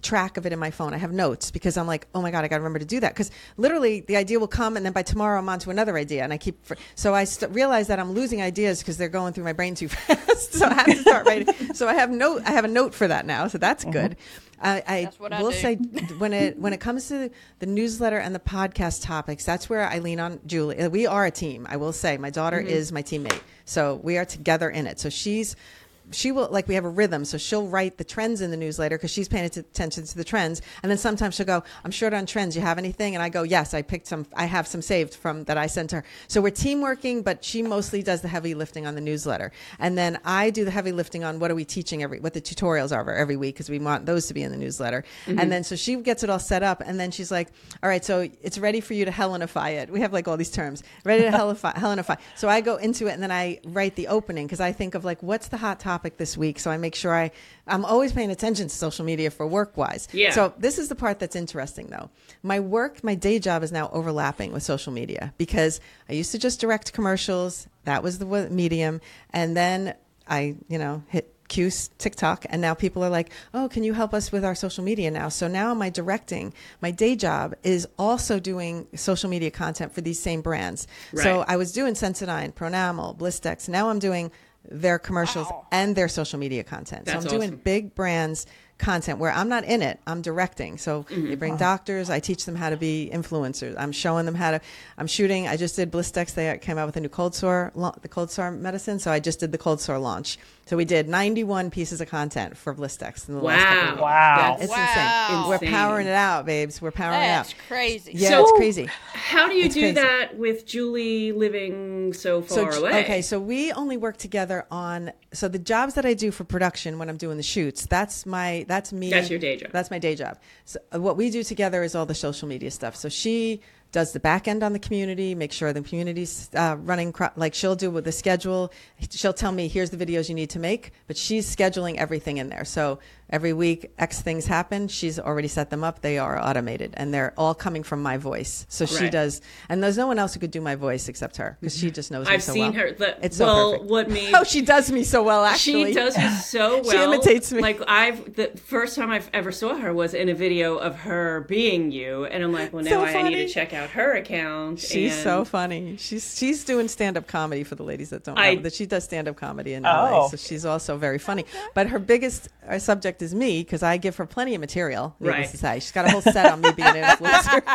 Speaker 3: track of it in my phone. I have notes because I'm like, oh my God, I got to remember to do that. Because literally the idea will come and then by tomorrow I'm on to another idea. And I keep, so I realize that I'm losing ideas because they're going through my brain too fast. So I have to start writing. So I have a note for that now. So that's good. I will say when it comes to the newsletter and the podcast topics, that's where I lean on Julie. We are a team. I will say my daughter is my teammate. So we are together in it. So she will, like, we have a rhythm. So she'll write the trends in the newsletter because she's paying attention to the trends. And then sometimes she'll go, I'm short on trends. You have anything? And I go, yes, I have some saved from that I sent her. So we're team working, but she mostly does the heavy lifting on the newsletter. And then I do the heavy lifting on what are we teaching what the tutorials are every week, because we want those to be in the newsletter. And then so she gets it all set up. And then she's like, all right, so it's ready for you to Hellenify it. We have like all these terms, ready to Hellenify. So I go into it and then I write the opening because I think of like, what's the hot topic this week, so I make sure I'm always paying attention to social media for work wise.
Speaker 1: Yeah.
Speaker 3: So this is the part that's interesting though. My day job is now overlapping with social media because I used to just direct commercials. That was the medium, and then I hit Q TikTok, and now people are like, oh, can you help us with our social media now? So now my day job is also doing social media content for these same brands.
Speaker 1: Right.
Speaker 3: So I was doing Sensodyne, Pronamel, Blistex. Now I'm doing their commercials and their social media content.
Speaker 1: That's
Speaker 3: so I'm doing
Speaker 1: awesome.
Speaker 3: big brands content where I'm not in it. I'm directing. So they bring doctors. I teach them how to be influencers. I'm showing them I'm shooting. I just did Blistex. They came out with a new cold sore medicine. So I just did the cold sore launch. So we did 91 pieces of content for Blistex in the last couple of weeks.
Speaker 4: Wow.
Speaker 3: It's
Speaker 2: Wow.
Speaker 3: insane. We're powering it out, babes. We're powering
Speaker 2: That's
Speaker 3: it out.
Speaker 2: crazy.
Speaker 3: Yeah,
Speaker 1: So-
Speaker 3: it's crazy.
Speaker 1: How do you
Speaker 3: It's
Speaker 1: do
Speaker 3: crazy.
Speaker 1: that with Julie living so far away?
Speaker 3: Okay, so we only work together on the jobs that I do for production when I'm doing the shoots. That's me.
Speaker 1: That's your day job.
Speaker 3: That's my day job. So what we do together is all the social media stuff. So she does the back end on the community, make sure the community's running, like she'll do with the schedule. She'll tell me, here's the videos you need to make, but she's scheduling everything in there. So every week, X things happen. She's already set them up. They are automated, and they're all coming from my voice. So she
Speaker 1: Right.
Speaker 3: does, and there's no one else who could do my voice except her, because she just knows me
Speaker 1: I've
Speaker 3: so
Speaker 1: seen
Speaker 3: well.
Speaker 1: her.
Speaker 3: It's so perfect.
Speaker 1: What made
Speaker 3: Oh, she does me so well, actually.
Speaker 1: she does me so well.
Speaker 3: She imitates me.
Speaker 1: Like the first time I've ever saw her was in a video of her being you, and I'm like, well, now
Speaker 3: So
Speaker 1: I need
Speaker 3: funny.
Speaker 1: to check out her account.
Speaker 3: She's
Speaker 1: and
Speaker 3: so funny. She's doing stand-up comedy for the ladies that don't
Speaker 1: I-
Speaker 3: know that she does stand-up comedy in LA.
Speaker 4: Oh.
Speaker 3: So she's also very funny. But her biggest subject is me, because I give her plenty of material. Needless
Speaker 1: Right.
Speaker 3: to say, she's got a whole set on me being an influencer.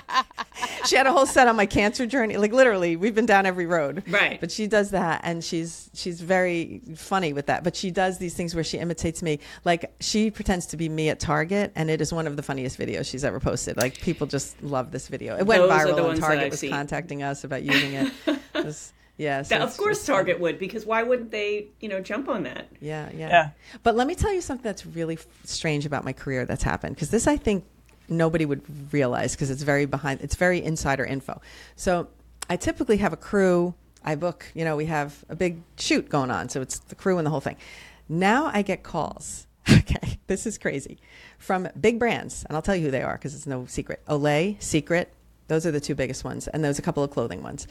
Speaker 3: She had a whole set on my cancer journey. Like literally, we've been down every road.
Speaker 1: Right.
Speaker 3: But she does that, and she's very funny with that. But she does these things where she imitates me. Like she pretends to be me at Target, and it is one of the funniest videos she's ever posted. Like people just love this video. It went
Speaker 1: Those are
Speaker 3: viral,
Speaker 1: the
Speaker 3: and
Speaker 1: ones that
Speaker 3: Target
Speaker 1: I've
Speaker 3: was
Speaker 1: seen.
Speaker 3: contacting us about using it. Yeah, so
Speaker 1: Of course,
Speaker 3: it's
Speaker 1: Target would, because why wouldn't they, jump on that?
Speaker 3: Yeah.
Speaker 4: Yeah.
Speaker 3: But let me tell you something that's really strange about my career that's happened, because this I think nobody would realize, because it's very insider info. So I typically have a crew. I book, we have a big shoot going on, so it's the crew and the whole thing. Now I get calls. Okay, this is crazy, from big brands, and I'll tell you who they are because it's no secret. Olay, Secret, those are the two biggest ones, and there's a couple of clothing ones.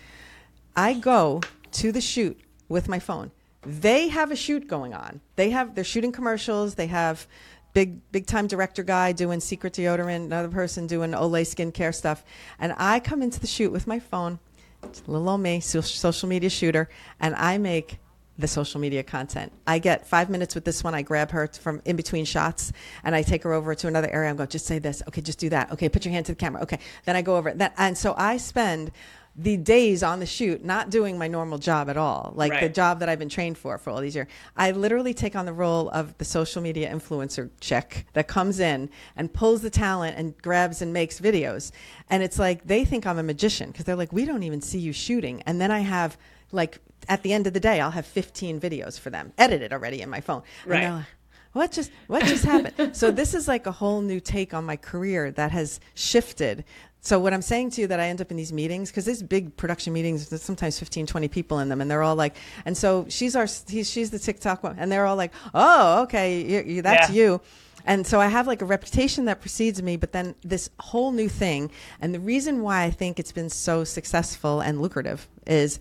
Speaker 3: I go to the shoot with my phone. They have a shoot going on. They're shooting commercials. They have big time director guy doing Secret deodorant, another person doing Olay skincare stuff. And I come into the shoot with my phone, little old me, social media shooter, and I make the social media content. I get 5 minutes with this one. I grab her from in between shots, and I take her over to another area. I'm going, just say this. Okay, just do that. Okay, put your hand to the camera. Okay, then I go over it. And so I spend the days on the shoot not doing my normal job at all, like the
Speaker 1: Right.
Speaker 3: job that I've been trained for all these years. I literally take on the role of the social media influencer chick that comes in and pulls the talent and grabs and makes videos. And it's like they think I'm a magician, because they're like, we don't even see you shooting. And then I have, like, at the end of the day, I'll have 15 videos for them edited already in my phone.
Speaker 1: Right.
Speaker 3: And they're like, what just happened? So this is like a whole new take on my career that has shifted. So what I'm saying to you, that I end up in these meetings, because there's big production meetings, there's sometimes 15, 20 people in them, and they're all like, and so she's the TikTok one, and they're all like, oh, okay, that's
Speaker 4: Yeah.
Speaker 3: you. And so I have like a reputation that precedes me, but then this whole new thing. And the reason why I think it's been so successful and lucrative is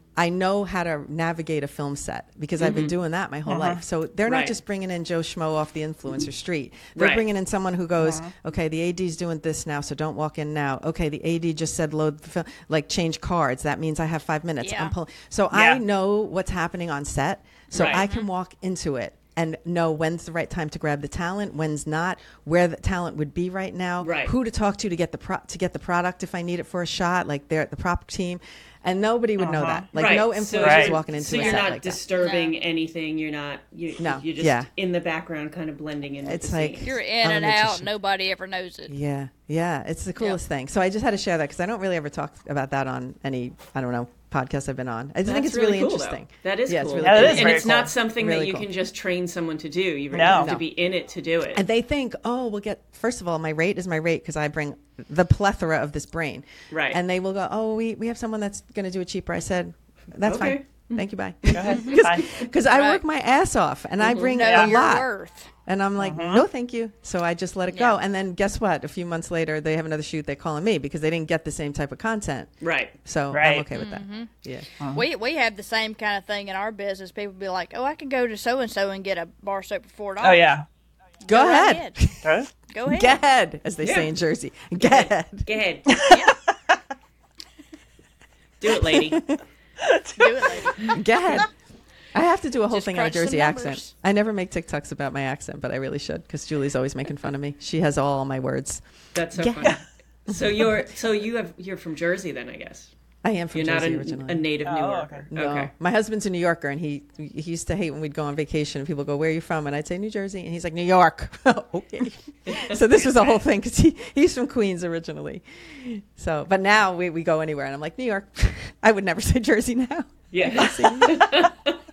Speaker 3: I know how to navigate a film set because I've been doing that my whole life. So they're not
Speaker 1: Right.
Speaker 3: just bringing in Joe Schmo off the influencer street. They're
Speaker 1: Right.
Speaker 3: bringing in someone who goes, okay, the AD's doing this now, so don't walk in now. Okay, the AD just said load the film, like change cards. That means I have 5 minutes.
Speaker 2: Yeah.
Speaker 3: So
Speaker 4: Yeah.
Speaker 3: I know what's happening on set, so
Speaker 1: Right.
Speaker 3: I can walk into it and know when's the right time to grab the talent, when's not, where the talent would be right now,
Speaker 1: Right.
Speaker 3: who to talk to get the product if I need it for a shot, like they're the prop team. And nobody would know that. Like
Speaker 1: Right.
Speaker 3: no
Speaker 1: So
Speaker 3: influencers
Speaker 4: you're-
Speaker 3: walking into
Speaker 1: So
Speaker 3: a
Speaker 1: you're
Speaker 3: set
Speaker 1: not
Speaker 3: like that.
Speaker 1: disturbing anything. You're not.
Speaker 3: No.
Speaker 1: You're just
Speaker 3: Yeah.
Speaker 1: in the background, kind of blending in.
Speaker 3: It's
Speaker 1: with the
Speaker 3: like-
Speaker 1: scene.
Speaker 2: You're in
Speaker 3: I'm a
Speaker 2: and out.
Speaker 3: magician.
Speaker 2: Nobody ever knows it.
Speaker 3: Yeah, yeah, it's the coolest thing. So I just had to share that because I don't really ever talk about that on any, I don't know, podcast I've been on. I just think
Speaker 1: That's
Speaker 3: it's really
Speaker 1: cool,
Speaker 3: interesting.
Speaker 1: Though. That is
Speaker 3: Yeah,
Speaker 1: cool.
Speaker 3: it's really
Speaker 4: Yeah,
Speaker 3: cool.
Speaker 4: that is
Speaker 1: and
Speaker 4: very
Speaker 1: it's not
Speaker 4: cool.
Speaker 1: something
Speaker 3: Really
Speaker 1: that you
Speaker 3: cool.
Speaker 1: can just train someone to do. You really
Speaker 4: No.
Speaker 1: have to
Speaker 3: No.
Speaker 1: be in it to do it.
Speaker 3: And they think, oh, we'll get, first of all, my rate is my rate because I bring the plethora of this brain.
Speaker 1: Right.
Speaker 3: And they will go, oh, we have someone that's going to do it cheaper. I said, that's
Speaker 1: Okay.
Speaker 3: fine. Thank you, bye.
Speaker 4: Go ahead. Fine.
Speaker 3: Because I
Speaker 2: Right.
Speaker 3: work my ass off and I bring
Speaker 2: Know
Speaker 3: a
Speaker 2: your
Speaker 3: lot.
Speaker 2: worth.
Speaker 3: And I'm like, no, thank you. So I just let it go.
Speaker 2: Yeah.
Speaker 3: And then guess what? A few months later, they have another shoot. They're calling me because they didn't get the same type of content.
Speaker 1: Right.
Speaker 3: So
Speaker 4: Right.
Speaker 3: I'm okay with that. Yeah.
Speaker 2: We have the same kind of thing in our business. People be like, "Oh, I can go to so and so and get a bar soap for $4."
Speaker 4: Oh yeah.
Speaker 3: Go
Speaker 2: right
Speaker 3: ahead.
Speaker 4: Huh?
Speaker 2: Go ahead.
Speaker 3: Go ahead, as they
Speaker 1: Yeah.
Speaker 3: say in Jersey. Go ahead.
Speaker 1: Go ahead. Do it, lady.
Speaker 2: Do it, lady.
Speaker 3: Go ahead. I have to do a whole
Speaker 2: Just
Speaker 3: thing on a
Speaker 2: crunch some
Speaker 3: Jersey
Speaker 2: numbers.
Speaker 3: accent. I never make TikToks about my accent, but I really should because Julie's always making fun of me. She has all my words.
Speaker 1: That's so
Speaker 3: Yeah.
Speaker 1: funny. You're from Jersey then, I guess.
Speaker 3: I am from
Speaker 1: You're not
Speaker 3: Jersey
Speaker 1: a
Speaker 3: originally.
Speaker 1: native New
Speaker 4: Oh,
Speaker 1: Yorker.
Speaker 3: No.
Speaker 1: Okay.
Speaker 3: My husband's a New Yorker, and he used to hate when we'd go on vacation and people go, "Where are you from?" And I'd say New Jersey, and he's like, "New York." Okay. So this was a whole thing because he's from Queens originally. So, but now we go anywhere, and I'm like, New York. I would never say Jersey now.
Speaker 1: Yeah. I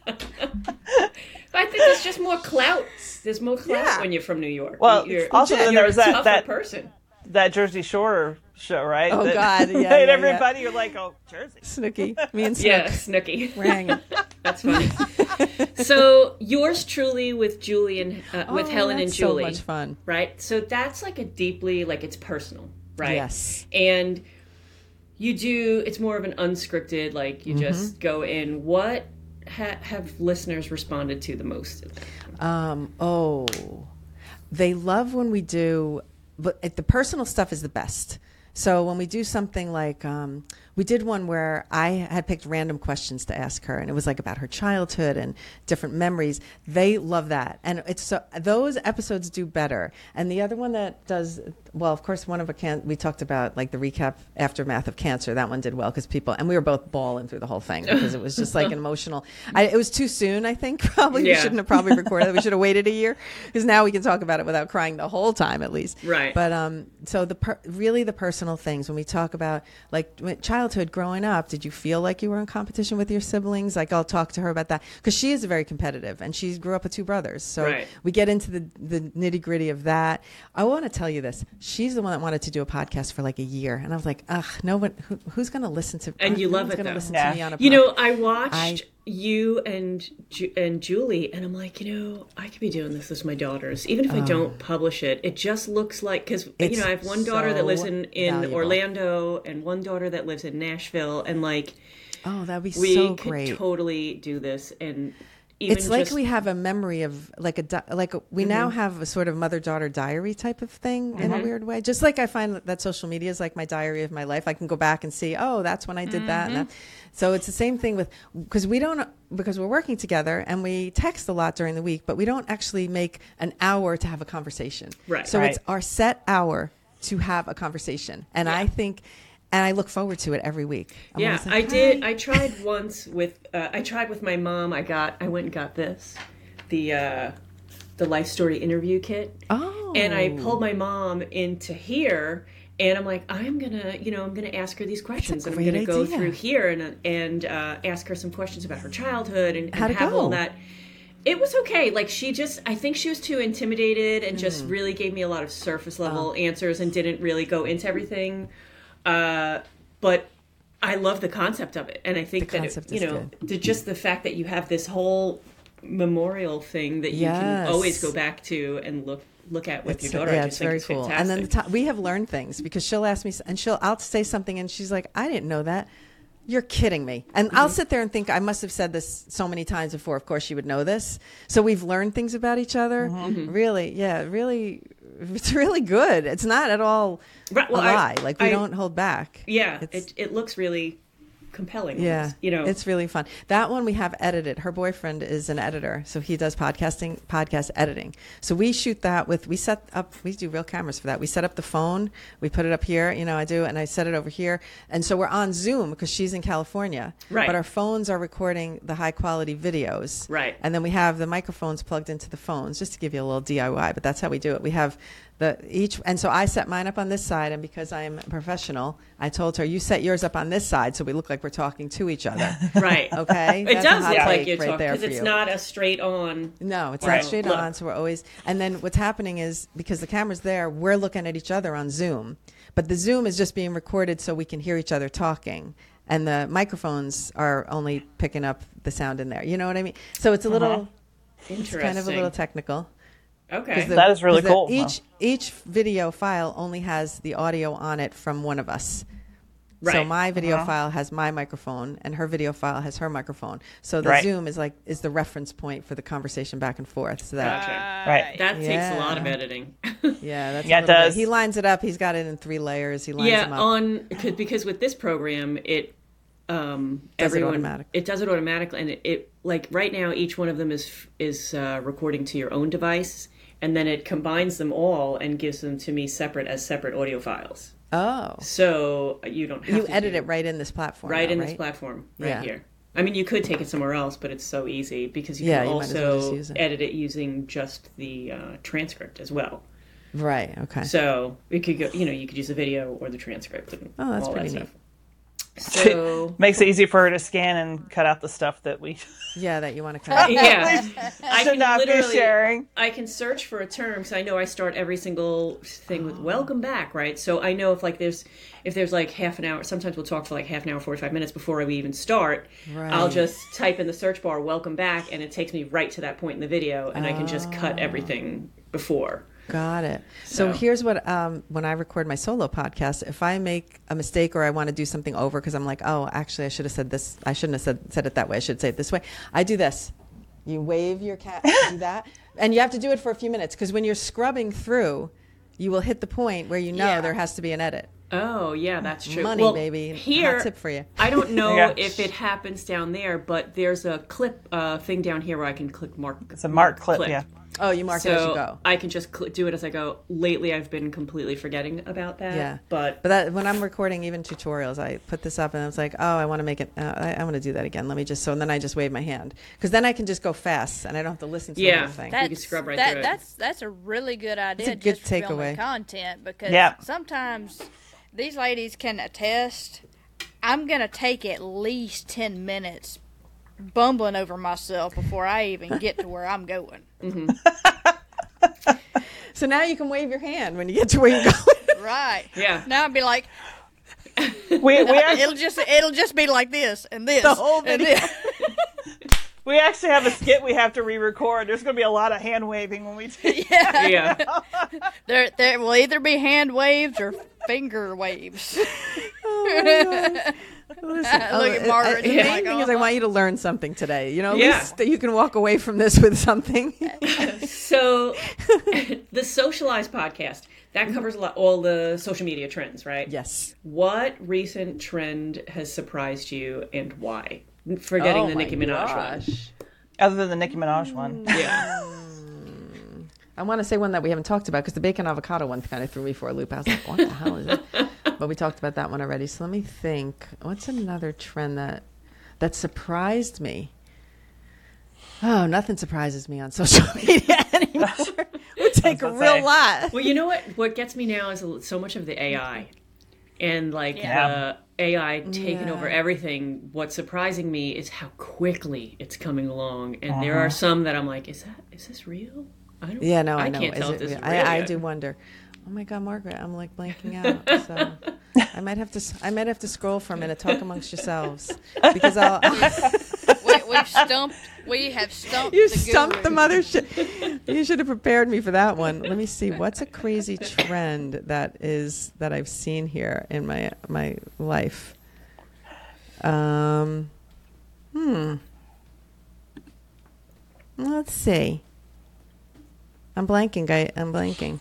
Speaker 1: think there's just more clout. There's more clout
Speaker 3: Yeah.
Speaker 1: when you're from New York.
Speaker 4: Well,
Speaker 1: you're,
Speaker 4: also then
Speaker 1: you're
Speaker 4: there was
Speaker 1: a
Speaker 4: that-
Speaker 1: tougher
Speaker 4: that-
Speaker 1: person.
Speaker 4: That Jersey Shore show, right?
Speaker 3: Oh,
Speaker 4: That
Speaker 3: God, yeah,
Speaker 4: made
Speaker 3: yeah,
Speaker 4: everybody you're like, oh, Jersey.
Speaker 3: Snooky, me and Snook.
Speaker 1: Yeah, Snooky.
Speaker 3: We're hanging.
Speaker 1: That's funny. So yours truly with Julie and with
Speaker 3: Oh,
Speaker 1: Helen and
Speaker 3: that's
Speaker 1: Julie,
Speaker 3: so much fun.
Speaker 1: right? So that's like a deeply it's personal, right?
Speaker 3: Yes.
Speaker 1: And you do. It's more of an unscripted. Like you just go in. What have listeners responded to the most?
Speaker 3: They love when we do, but the personal stuff is the best. So when we do something like, we did one where I had picked random questions to ask her, and it was like about her childhood and different memories. They love that, and it's so those episodes do better. And the other one that does well, of course, one of we talked about like the recap aftermath of cancer. That one did well because and we were both bawling through the whole thing because it was just like an emotional. It was too soon, I think. Probably we
Speaker 1: Yeah.
Speaker 3: shouldn't have probably recorded it. We should have waited a year because now we can talk about it without crying the whole time at least.
Speaker 1: Right.
Speaker 3: But so really the personal things when we talk about like childhood growing up, did you feel like you were in competition with your siblings? Like I'll talk to her about that because she is very competitive and she grew up with 2 brothers. So
Speaker 1: Right.
Speaker 3: we get into the nitty gritty of that. I want to tell you this. She's the one that wanted to do a podcast for like a year. And I was like, ugh, no one, who's going to listen to
Speaker 1: And you
Speaker 3: no
Speaker 1: love
Speaker 3: one's
Speaker 1: it,
Speaker 3: gonna
Speaker 1: though.
Speaker 3: listen
Speaker 4: Yeah.
Speaker 3: to me on a
Speaker 1: You
Speaker 3: podcast.
Speaker 1: know, I watched you and Julie, and I'm like, I could be doing this with my daughters, even if I don't publish it. It just looks like because
Speaker 3: It's
Speaker 1: I have one daughter that
Speaker 3: so
Speaker 1: lives in
Speaker 3: valuable.
Speaker 1: Orlando and one daughter that lives in Nashville, and like
Speaker 3: Oh, that'd be
Speaker 1: we
Speaker 3: so
Speaker 1: could
Speaker 3: great.
Speaker 1: totally do this. And even
Speaker 3: It's like
Speaker 1: just,
Speaker 3: we have a memory of we now have a sort of mother-daughter diary type of thing in a weird way. Just like I find that social media is like my diary of my life. I can go back and see, oh, that's when I did that. And that. So it's the same thing because we're working together and we text a lot during the week, but we don't actually make an hour to have a conversation.
Speaker 1: Right.
Speaker 3: So
Speaker 4: Right.
Speaker 3: it's our set hour to have a conversation. And I think, and I look forward to it every week. I'm
Speaker 1: yeah,
Speaker 3: always like,
Speaker 1: I did.
Speaker 3: "Hi."
Speaker 1: I tried once with my mom. I went and got this, the life story interview kit.
Speaker 3: Oh.
Speaker 1: And I pulled my mom into here, and I'm like, I'm gonna ask her these questions, and I'm
Speaker 3: great
Speaker 1: gonna go
Speaker 3: idea.
Speaker 1: through here and ask her some questions about her childhood and
Speaker 3: How'd it
Speaker 1: have all
Speaker 3: go?
Speaker 1: that. It was okay. Like I think she was too intimidated and just
Speaker 3: Mm.
Speaker 1: really gave me a lot of surface level
Speaker 3: Oh.
Speaker 1: answers and didn't really go into everything. But I love the concept of it, and I think
Speaker 3: The
Speaker 1: that
Speaker 3: concept is
Speaker 1: just the fact that you have this whole memorial thing that you can
Speaker 3: Yes.
Speaker 1: always go back to and look at with your daughter. I
Speaker 3: Yeah,
Speaker 1: just
Speaker 3: it's
Speaker 1: think
Speaker 3: very
Speaker 1: it's
Speaker 3: cool.
Speaker 1: fantastic.
Speaker 3: And then we have learned things because she'll ask me, and I'll say something, and she's like, "I didn't know that." You're kidding me. And I'll sit there and think, I must have said this so many times before. Of course, she would know this. So we've learned things about each other. Really, it's really good. It's not at all
Speaker 1: Right, well,
Speaker 3: a lie. We don't hold back.
Speaker 1: Yeah,
Speaker 3: It's-
Speaker 1: it looks really compelling.
Speaker 3: Yeah,
Speaker 1: almost, you know.
Speaker 3: it's really fun. That one we have edited. Her boyfriend is an editor, so he does podcast editing. So we shoot that we do real cameras for that. We set up the phone, we put it up here, I do, and I set it over here. And so we're on Zoom because she's in California.
Speaker 1: Right.
Speaker 3: But our phones are recording the high quality videos.
Speaker 1: Right.
Speaker 3: And then we have the microphones plugged into the phones, just to give you a little DIY, but that's how we do it. We have and so I set mine up on this side, and because I'm a professional, I told her, you set yours up on this side so we look like we're talking to each other.
Speaker 1: Right.
Speaker 3: Okay?
Speaker 1: It
Speaker 3: That's
Speaker 1: does
Speaker 3: a hot
Speaker 1: look like
Speaker 3: take
Speaker 1: you're
Speaker 3: right
Speaker 1: talking
Speaker 3: there
Speaker 1: because
Speaker 3: for
Speaker 1: it's
Speaker 3: you.
Speaker 1: not a straight on.
Speaker 3: No, it's
Speaker 1: Right.
Speaker 3: not straight
Speaker 1: Look.
Speaker 3: on, so we're always, and then what's happening is, because the camera's there, we're looking at each other on Zoom, but the Zoom is just being recorded so we can hear each other talking, and the microphones are only picking up the sound in there. You know what I mean? So it's a little, it's
Speaker 1: Interesting.
Speaker 3: kind of a little technical.
Speaker 1: Okay.
Speaker 3: 'Cause
Speaker 4: That is really
Speaker 3: 'cause
Speaker 4: cool.
Speaker 3: Each video file only has the audio on it from one of us. So
Speaker 1: Right.
Speaker 3: my video file has my microphone, and her video file has her microphone. So the
Speaker 4: Right.
Speaker 3: Zoom is the reference point for the conversation back and forth. So that
Speaker 1: Gotcha.
Speaker 4: Right.
Speaker 1: That takes a lot of
Speaker 3: Yeah.
Speaker 1: editing.
Speaker 3: yeah, that's
Speaker 4: Yeah,
Speaker 3: a
Speaker 4: it
Speaker 3: little bit.
Speaker 4: does.
Speaker 3: He lines it up. He's got it in 3 layers. He lines them up.
Speaker 1: Because with this program, it
Speaker 3: Does it
Speaker 1: everyone
Speaker 3: automatic.
Speaker 1: it does it automatically, and it like right now each one of them is recording to your own device, and then it combines them all and gives them to me separate audio files.
Speaker 3: Oh,
Speaker 1: So you don't have
Speaker 3: you
Speaker 1: to
Speaker 3: edit
Speaker 1: do-
Speaker 3: it right in this platform.
Speaker 1: right
Speaker 3: now,
Speaker 1: in this platform right
Speaker 3: Yeah.
Speaker 1: here. I mean, you could take it somewhere else, but it's so easy because you
Speaker 3: Yeah,
Speaker 1: can
Speaker 3: you might as well just
Speaker 1: also
Speaker 3: use it.
Speaker 1: edit it using just the transcript as well.
Speaker 3: Right. Okay.
Speaker 1: So it could go, you could use the video or the transcript and
Speaker 3: Oh, that's
Speaker 1: all
Speaker 3: pretty
Speaker 1: that
Speaker 3: neat.
Speaker 1: stuff. So
Speaker 4: Makes it easy for her to scan and cut out the stuff that we
Speaker 3: Yeah, that you want to cut.
Speaker 1: yeah, I
Speaker 4: should
Speaker 1: can
Speaker 4: not be
Speaker 1: literally
Speaker 4: sharing.
Speaker 1: I can search for a term because I know I start every single thing with "welcome back," right? So I know if there's like half an hour. Sometimes we'll talk for like half an hour, 45 minutes before we even start.
Speaker 3: Right.
Speaker 1: I'll just type in the search bar "welcome back" and it takes me right to that point in the video, and I can just cut everything before.
Speaker 3: Got it. So
Speaker 1: So-
Speaker 3: here's what when I record my solo podcast, if I make a mistake or I want to do something over because I'm like, oh, actually, I should have said this. I shouldn't have said it that way. I should say it this way. I do this. You wave your cat, do that, and you have to do it for a few minutes because when you're scrubbing through, you will hit the point where
Speaker 2: Yeah.
Speaker 3: there has to be an edit.
Speaker 1: Oh, yeah, that's true.
Speaker 3: Money,
Speaker 1: well,
Speaker 3: baby.
Speaker 1: Here,
Speaker 3: Hot tip for you.
Speaker 1: I don't know
Speaker 4: Yeah.
Speaker 1: if it happens down there, but there's a clip thing down here where I can click mark.
Speaker 4: It's a mark clip, yeah.
Speaker 3: Oh, you mark it as you
Speaker 1: So
Speaker 3: go.
Speaker 1: I can just do it as I go. Lately, I've been completely forgetting about that.
Speaker 3: Yeah.
Speaker 1: But
Speaker 3: that when I'm recording even tutorials, I put this up and I was like, oh, I want to make it. I want to do that again. Let me just and then I just wave my hand because then I can just go fast and I don't have to listen to the
Speaker 1: Yeah.
Speaker 3: whole thing.
Speaker 1: You can scrub right through it.
Speaker 2: That's a really good idea.
Speaker 3: It's a good
Speaker 2: just for filming
Speaker 3: takeaway.
Speaker 2: content because
Speaker 4: Yeah.
Speaker 2: sometimes these ladies can attest. I'm gonna take at least 10 minutes bumbling over myself before I even get to where I'm going.
Speaker 3: So now you can wave your hand when you get to where you're going.
Speaker 2: Right.
Speaker 1: Yeah.
Speaker 2: Now I'd be like,
Speaker 4: We actually,
Speaker 2: it'll just be like this and this
Speaker 3: The whole
Speaker 2: and
Speaker 3: video.
Speaker 2: this.
Speaker 4: we actually have a skit we have to re-record. There's going to be a lot of hand waving when we do.
Speaker 2: Yeah.
Speaker 1: yeah.
Speaker 2: There will either be hand waves or finger waves.
Speaker 3: Listen,
Speaker 2: Look at Margaret,
Speaker 3: The
Speaker 2: she's
Speaker 3: main
Speaker 2: like,
Speaker 3: thing is I want you to learn something today. At
Speaker 1: Yeah.
Speaker 3: least that you can walk away from this with something.
Speaker 1: So the Socialize podcast that covers all the social media trends, right?
Speaker 3: Yes.
Speaker 1: What recent trend has surprised you and why? Forgetting the Nicki Minaj one.
Speaker 4: Other than the Nicki Minaj one.
Speaker 1: Yeah.
Speaker 3: I want to say one that we haven't talked about because the bacon avocado one kind of threw me for a loop. I was like, what the hell is it? But we talked about that one already. So let me think. What's another trend that surprised me? Oh, nothing surprises me on social media anymore. It would take a
Speaker 4: I was
Speaker 3: real
Speaker 4: gonna say.
Speaker 3: lot.
Speaker 1: Well, you know what? What gets me now is so much of the AI. And
Speaker 4: Yeah.
Speaker 1: the AI taking
Speaker 3: Yeah.
Speaker 1: over everything. What's surprising me is how quickly it's coming along. And there are some that I'm like, is this real? I don't.
Speaker 3: Yeah, no, I
Speaker 1: I
Speaker 3: know.
Speaker 1: can't tell if this is real
Speaker 3: I
Speaker 1: yet.
Speaker 3: do wonder. Oh my God, Margaret, I'm like blanking out. So I might have to scroll for a minute. Talk amongst yourselves because
Speaker 2: We have stumped
Speaker 3: you
Speaker 2: the
Speaker 3: stumped the
Speaker 2: guru.
Speaker 3: mothership. You should have prepared me for that one. Let me see. What's a crazy trend that I've seen here in my life? Let's see. I'm blanking. I'm blanking.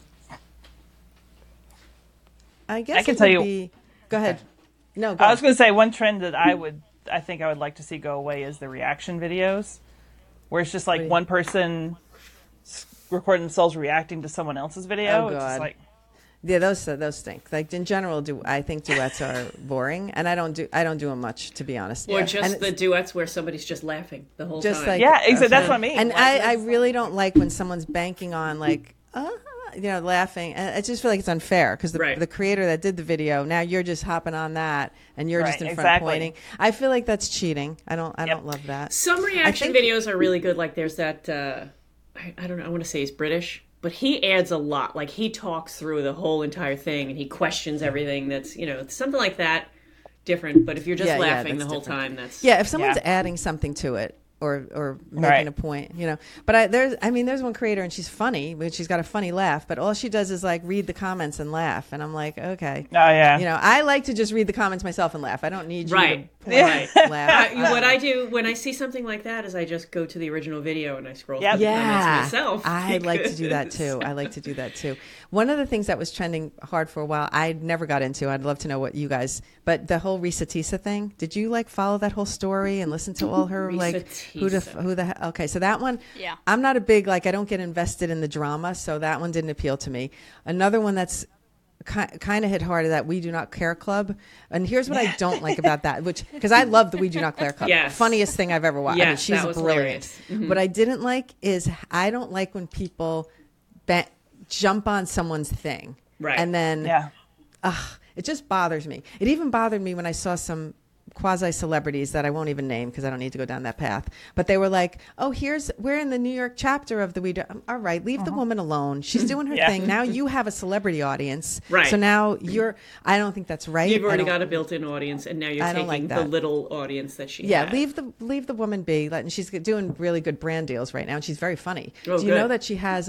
Speaker 3: I guess
Speaker 4: I can
Speaker 3: it
Speaker 4: tell
Speaker 3: would
Speaker 4: you-
Speaker 3: be. Go ahead. No, go
Speaker 4: I was
Speaker 3: ahead.
Speaker 4: going to say one trend that I think I would like to see go away is the reaction videos, where it's just like
Speaker 3: Wait.
Speaker 4: one person recording themselves reacting to someone else's video.
Speaker 3: Oh,
Speaker 4: It's just
Speaker 3: God.
Speaker 4: like,
Speaker 3: Yeah, those stink. Like in general, I think duets are boring, and I don't do them much, to be honest.
Speaker 1: Or
Speaker 3: And
Speaker 1: just the
Speaker 3: it's
Speaker 1: duets where somebody's just laughing the whole
Speaker 3: just
Speaker 1: time.
Speaker 3: like
Speaker 4: yeah, exactly. That's what I mean.
Speaker 3: And
Speaker 4: Like,
Speaker 3: I
Speaker 4: that's-
Speaker 3: really don't like when someone's banking on like, laughing, and I just feel like it's unfair because
Speaker 1: Right.
Speaker 3: the creator that did the video, now you're just hopping on that, and you're just
Speaker 4: Right,
Speaker 3: in front
Speaker 4: exactly.
Speaker 3: pointing. I feel like that's cheating. I don't love that.
Speaker 1: Some reaction
Speaker 3: think-
Speaker 1: videos are really good. Like there's that, I don't know, I want to say he's British, but he adds a lot. Like he talks through the whole entire thing and he questions everything that's, something like that, different. But if you're just
Speaker 3: Yeah,
Speaker 1: laughing the
Speaker 3: that's
Speaker 1: whole
Speaker 3: different.
Speaker 1: time, that's...
Speaker 3: Yeah, if someone's
Speaker 4: Yeah.
Speaker 3: adding something to it or making
Speaker 4: Right.
Speaker 3: a point, But there's one creator and she's funny, but she's got a funny laugh, but all she does is like read the comments and laugh, and I'm like, okay.
Speaker 4: Oh, yeah.
Speaker 3: I like to just read the comments myself and laugh. I don't need you
Speaker 1: Right.
Speaker 3: to point, laugh.
Speaker 1: What I do when I see something like that is I just go to the original video and I scroll
Speaker 4: Yep.
Speaker 1: through the comments
Speaker 3: Yeah,
Speaker 1: myself.
Speaker 3: I like to do that
Speaker 1: because-
Speaker 3: too. One of the things that was trending hard for a while, I never got into. I'd love to know what you guys. But the whole Risa Tisa thing. Did you follow that whole story and listen to all her
Speaker 1: Risa
Speaker 3: who
Speaker 1: Tisa.
Speaker 3: the okay? So that one,
Speaker 2: Yeah.
Speaker 3: I'm not a big I don't get invested in the drama, so that one didn't appeal to me. Another one that's kind of hit hard is that We Do Not Care Club, and here's what I don't like about that, because I love the We Do Not Care Club,
Speaker 1: Yes.
Speaker 3: funniest thing I've ever watched. I mean,
Speaker 1: Yes,
Speaker 3: she's
Speaker 1: that was
Speaker 3: brilliant.
Speaker 1: hilarious. Mm-hmm.
Speaker 3: What I didn't like is I don't like when people jump on someone's thing,
Speaker 1: Right.
Speaker 3: and then
Speaker 4: Yeah.
Speaker 3: it just bothers me. It even bothered me when I saw some quasi celebrities that I won't even name because I don't need to go down that path. But they were like, "Oh, we're in the New York chapter of the We Do." All right, leave the woman alone. She's doing her
Speaker 4: Yeah.
Speaker 3: thing. Now you have a celebrity audience,
Speaker 1: Right.
Speaker 3: So now I don't think that's right.
Speaker 1: You've
Speaker 3: I
Speaker 1: already
Speaker 3: don't-
Speaker 1: got a built-in audience, and now you're
Speaker 3: I don't
Speaker 1: taking
Speaker 3: like
Speaker 1: the
Speaker 3: that.
Speaker 1: little audience that she
Speaker 3: Yeah,
Speaker 1: had.
Speaker 3: leave the woman be. And she's doing really good brand deals right now, and she's very funny.
Speaker 1: Oh,
Speaker 3: Do you know
Speaker 1: good.
Speaker 3: that she has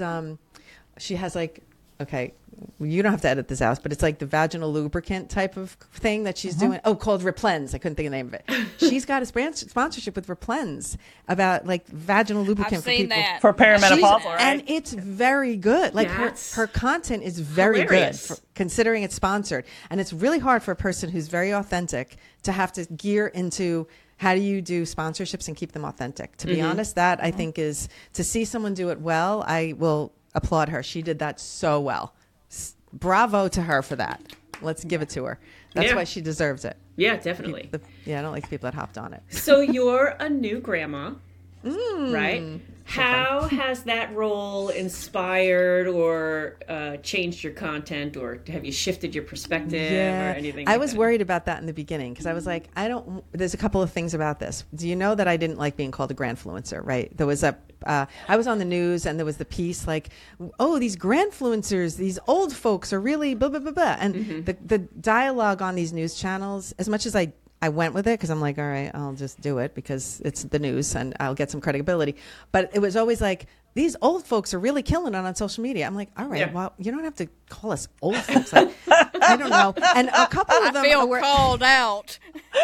Speaker 3: like, okay, you don't have to edit this out, but it's like the vaginal lubricant type of thing that she's doing. Oh, called Replens. I couldn't think of the name of it. She's got a sponsorship with Replens about like vaginal lubricant
Speaker 2: I've
Speaker 3: for
Speaker 2: seen
Speaker 3: people.
Speaker 2: that.
Speaker 4: For perimenopause,
Speaker 3: She's-
Speaker 4: right?
Speaker 3: And it's very good. Like
Speaker 1: That's
Speaker 3: her content is very
Speaker 1: hilarious.
Speaker 3: good considering it's sponsored. And it's really hard for a person who's very authentic to have to gear into how do you do sponsorships and keep them authentic. To be honest, that I think is to see someone do it well, I will applaud her. She did that so well. Bravo to her for that. Let's give it to her. That's
Speaker 1: Yeah.
Speaker 3: why she deserves it.
Speaker 1: Yeah, definitely.
Speaker 3: I don't like the people that hopped on it.
Speaker 1: So you're a new grandma, right? How has that role inspired or changed your content, or have you shifted your perspective or anything?
Speaker 3: I
Speaker 1: like
Speaker 3: was
Speaker 1: that?
Speaker 3: worried about that in the beginning because I was like, there's a couple of things about this. Do you know that I didn't like being called a grandfluencer, right? There was I was on the news and there was the piece like, oh, these grandfluencers, these old folks are really blah, blah, blah, blah. And the dialogue on these news channels, as much as I went with it because I'm like, all right, I'll just do it because it's the news and I'll get some credibility. But it was always like, these old folks are really killing it on social media. I'm like, all right,
Speaker 1: Yeah.
Speaker 3: well, you don't have to call us old folks. I don't know. And a couple of them
Speaker 2: I feel
Speaker 3: were,
Speaker 2: called out.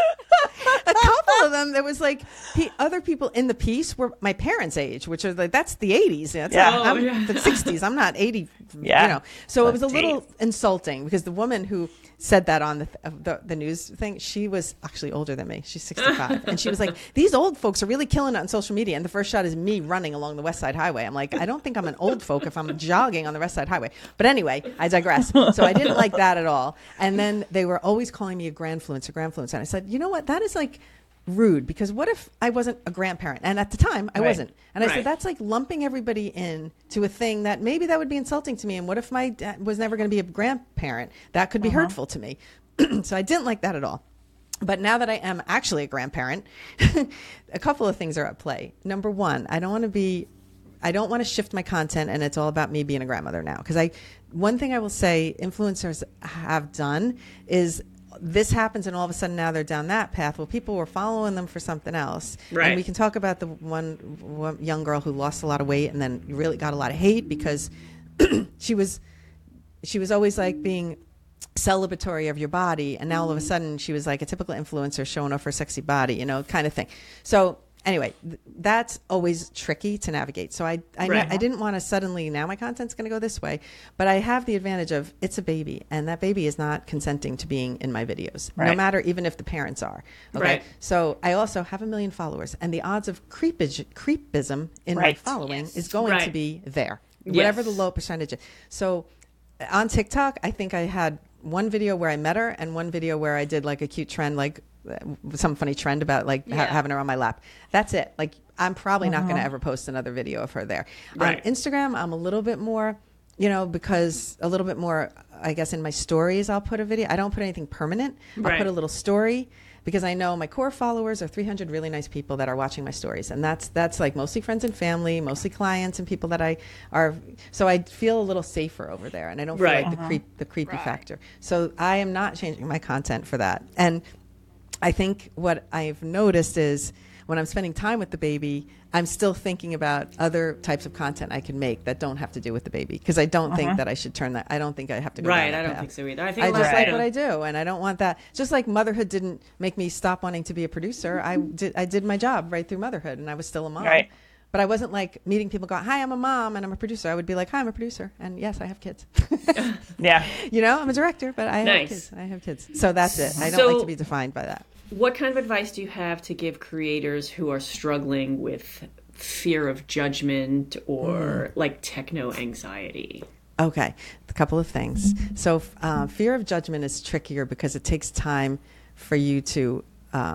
Speaker 3: a couple of them, there was like other people in the piece were my parents' age, which are like, that's the 80s. That's
Speaker 4: Yeah.
Speaker 3: I'm
Speaker 1: Oh, yeah.
Speaker 3: the 60s. I'm not 80.
Speaker 4: Yeah.
Speaker 3: So it was a little insulting because the woman who said that on the news thing, she was actually older than me. She's 65. And she was like, these old folks are really killing it on social media. And the first shot is me running along the West Side Highway. I'm like, I don't think I'm an old folk if I'm jogging on the West Side Highway. But anyway, I digress. So I didn't like that at all. And then they were always calling me a grandfluencer. And I said, you know what? That is like rude because what if I wasn't a grandparent? And at the time I
Speaker 4: Right.
Speaker 3: wasn't. And I
Speaker 1: Right.
Speaker 3: said, that's like lumping everybody in to a thing that maybe that would be insulting to me. And what if my dad was never going to be a grandparent? That could be hurtful to me. So I didn't like that at all. But now that I am actually a grandparent, a couple of things are at play. Number one, I don't want to shift my content and it's all about me being a grandmother now. Because one thing I will say influencers have done is this happens and all of a sudden now they're down that path. Well, people were following them for something else.
Speaker 1: Right.
Speaker 3: And we can talk about the one young girl who lost a lot of weight and then really got a lot of hate because she was always like being celebratory of your body, and now all of a sudden she was like a typical influencer showing off her sexy body, you know, kind of thing. So anyway, that's always tricky to navigate. So I didn't want to suddenly, now my content's going to go this way, but I have the advantage of it's a baby, and that baby is not consenting to being in my videos, no matter even if the parents are. Okay. Right. So I also have 1 million followers, and the odds of creepism in my following is going to be there, whatever the low percentage is. So on TikTok, I think I had one video where I met her and one video where I did like a cute trend, like some funny trend about like having her on my lap. That's it. Like I'm probably not going to ever post another video of her there. Right. On Instagram, I'm a little bit more, you know, because a little bit more, I guess in my stories, I'll put a video. I don't put anything permanent. I'll put a little story because I know my core followers are 300 really nice people that are watching my stories. And that's like mostly friends and family, mostly clients and people that so I feel a little safer over there. And I don't feel like the creepy factor. So I am not changing my content for that. And I think what I've noticed is when I'm spending time with the baby, I'm still thinking about other types of content I can make that don't have to do with the baby. Because I don't think that I should turn that. I don't think I have to go down that
Speaker 1: I don't
Speaker 3: path.
Speaker 1: think so either.
Speaker 3: I just like what I do, and I don't want that. Just like motherhood didn't make me stop wanting to be a producer. I did my job right through motherhood, and I was still a mom.
Speaker 4: Right.
Speaker 3: But I wasn't like meeting people going, hi, I'm a mom and I'm a producer. I would be like, hi, I'm a producer. And yes, I have kids.
Speaker 4: Yeah.
Speaker 3: You know, I'm a director, but I have kids. I have kids. So that's it. I don't like to be defined by that.
Speaker 1: What kind of advice do you have to give creators who are struggling with fear of judgment or like techno anxiety?
Speaker 3: Okay, a couple of things. So fear of judgment is trickier because it takes time for you to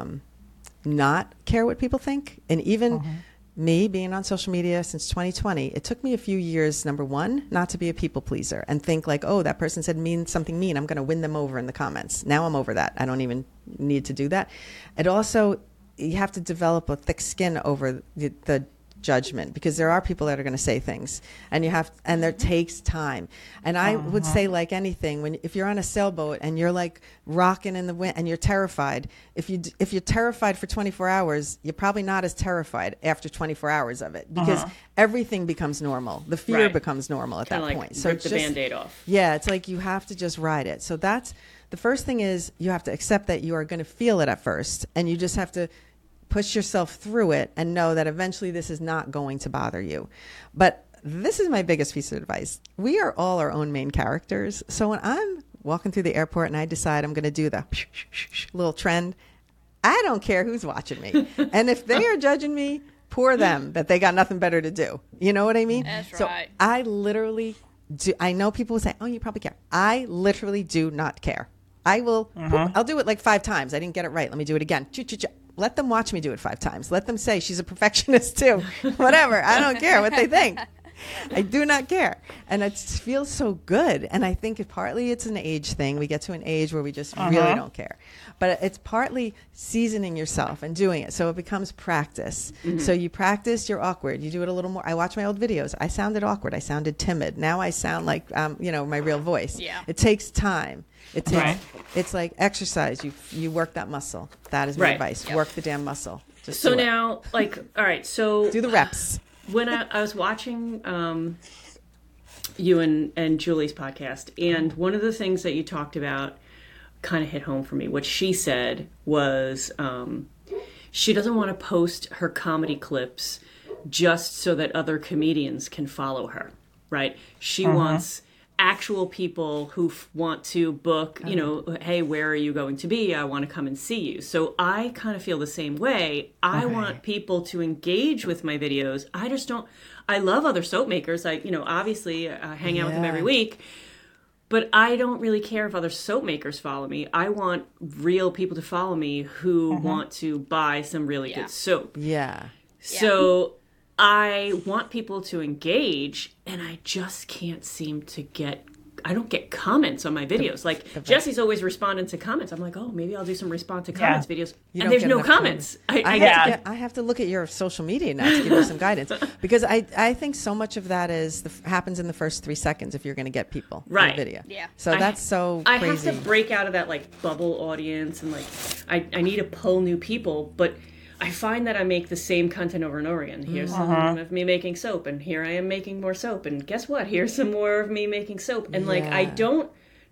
Speaker 3: not care what people think. And even me being on social media since 2020, it took me a few years, number one, not to be a people pleaser and think like, oh, that person said something mean. I'm going to win them over in the comments. Now I'm over that. I don't even need to do that. It also, you have to develop a thick skin over the judgment because there are people that are going to say things and there takes time. And I would say like anything, if you're on a sailboat and you're like rocking in the wind and you're terrified, if you're terrified for 24 hours, you're probably not as terrified after 24 hours of it because everything becomes normal. The fear becomes normal at
Speaker 1: Kinda
Speaker 3: that
Speaker 1: like
Speaker 3: point. So
Speaker 1: rip the Band-Aid off.
Speaker 3: Yeah, it's like you have to just ride it. So that's the first thing is you have to accept that you are going to feel it at first and you just have to push yourself through it and know that eventually this is not going to bother you. But this is my biggest piece of advice. We are all our own main characters. So when I'm walking through the airport and I decide I'm going to do the little trend, I don't care who's watching me. And if they are judging me, poor them that they got nothing better to do. You know what I mean?
Speaker 2: That's
Speaker 3: so
Speaker 2: right.
Speaker 3: I literally do. I know people will say, oh, you probably care. I literally do not care. I will, I'll do it like 5 times. I didn't get it right. Let me do it again. Let them watch me do it 5 times. Let them say she's a perfectionist too. Whatever. I don't care what they think. I do not care. And it feels so good. And I think partly it's an age thing. We get to an age where we just really don't care. But it's partly seasoning yourself and doing it. So it becomes practice. So you practice, you're awkward. You do it a little more. I watch my old videos. I sounded awkward. I sounded timid. Now I sound like, my real voice.
Speaker 2: Yeah.
Speaker 3: It takes time. It takes, it's like exercise. You work that muscle. That is my advice. Yep. Work the damn muscle. Just
Speaker 1: so now, like, all right, so
Speaker 3: do the reps.
Speaker 1: When I was watching you and Julie's podcast, and one of the things that you talked about kind of hit home for me. What she said was she doesn't want to post her comedy clips just so that other comedians can follow her, right? She wants actual people who want to book, hey, where are you going to be? I want to come and see you. So I kind of feel the same way. I want people to engage with my videos. I love other soap makers. I obviously hang out with them every week, but I don't really care if other soap makers follow me. I want real people to follow me who want to buy some really good soap.
Speaker 3: Yeah.
Speaker 1: So I want people to engage, and I just can't seem to I don't get comments on my videos. Jesse's always responding to comments. I'm like, oh, maybe I'll do some respond to comments videos. And there's no comments.
Speaker 3: I have to look at your social media now to give you some guidance. Because I think so much of that happens in the first 3 seconds if you're going to get people in the video. Yeah. So that's so crazy.
Speaker 1: I have to break out of that bubble audience, and I need to pull new people, but I find that I make the same content over and over again. Here's some of me making soap, and here I am making more soap, and guess what? Here's some more of me making soap. And I don't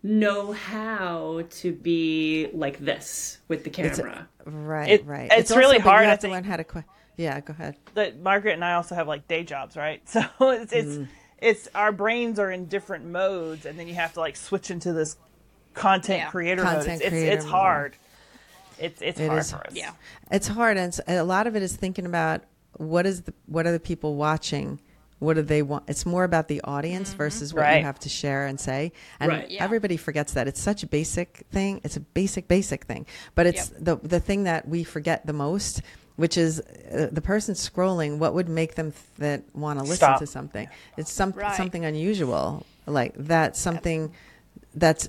Speaker 1: know how to be like this with the camera.
Speaker 3: Right.
Speaker 4: It's really
Speaker 3: also,
Speaker 4: hard.
Speaker 3: You
Speaker 4: I
Speaker 3: have to
Speaker 4: think
Speaker 3: learn how to. Yeah, go ahead.
Speaker 4: that Margaret and I also have like day jobs, right? So it's our brains are in different modes, and then you have to like switch into this content creator mode. It's hard. It's hard for us.
Speaker 2: Yeah.
Speaker 3: It's hard, and a lot of it is thinking about what are the people watching. What do they want? It's more about the audience versus what you have to share and say. And everybody forgets that. It's such a basic thing. It's a basic thing. But it's the thing that we forget the most, which is the person scrolling, what would make them that want to listen to something? It's something unusual. Like that's something that's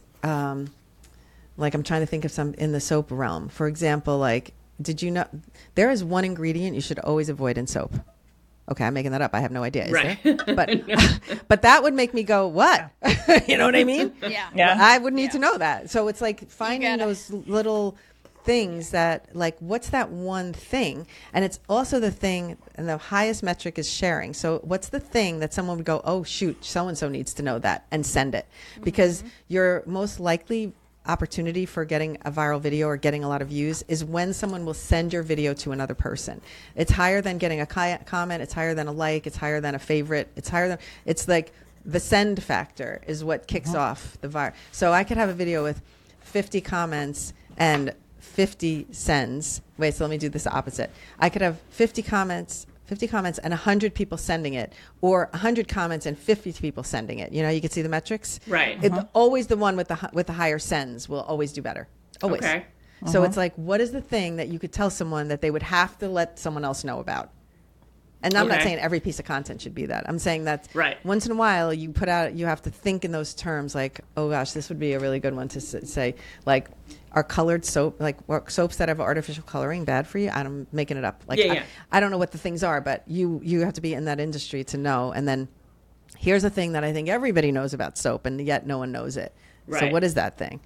Speaker 3: like I'm trying to think of some in the soap realm. For example, like, did you know there is one ingredient you should always avoid in soap? Okay, I'm making that up. I have no idea. Is there? But that would make me go, what? You know what I mean?
Speaker 2: Yeah.
Speaker 3: I would need to know that. So it's like finding those little things that, like, what's that one thing? And it's also the thing, and the highest metric is sharing. So what's the thing that someone would go, oh, shoot, so-and-so needs to know that, and send it? Because you're most likely opportunity for getting a viral video or getting a lot of views is when someone will send your video to another person. It's higher than getting a comment. It's higher than a like. It's higher than a favorite. It's like the send factor is what kicks off the viral. So I could have a video with 50 comments and 50 sends. Wait, so let me do this opposite. I could have 50 comments and 100 people sending it, or 100 comments and 50 people sending it. You know, you can see the metrics.
Speaker 1: Right.
Speaker 3: Always the one with the higher sends will always do better. Always.
Speaker 1: Okay.
Speaker 3: So it's like, what is the thing that you could tell someone that they would have to let someone else know about? And I'm not saying every piece of content should be that. I'm saying that once in a while you have to think in those terms, like, oh gosh, this would be a really good one to say, like, are colored soap, like soaps that have artificial coloring, bad for you? I'm making it up. Like, I don't know what the things are, but you have to be in that industry to know. And then here's a thing that I think everybody knows about soap, and yet no one knows it. Right. So what is that thing?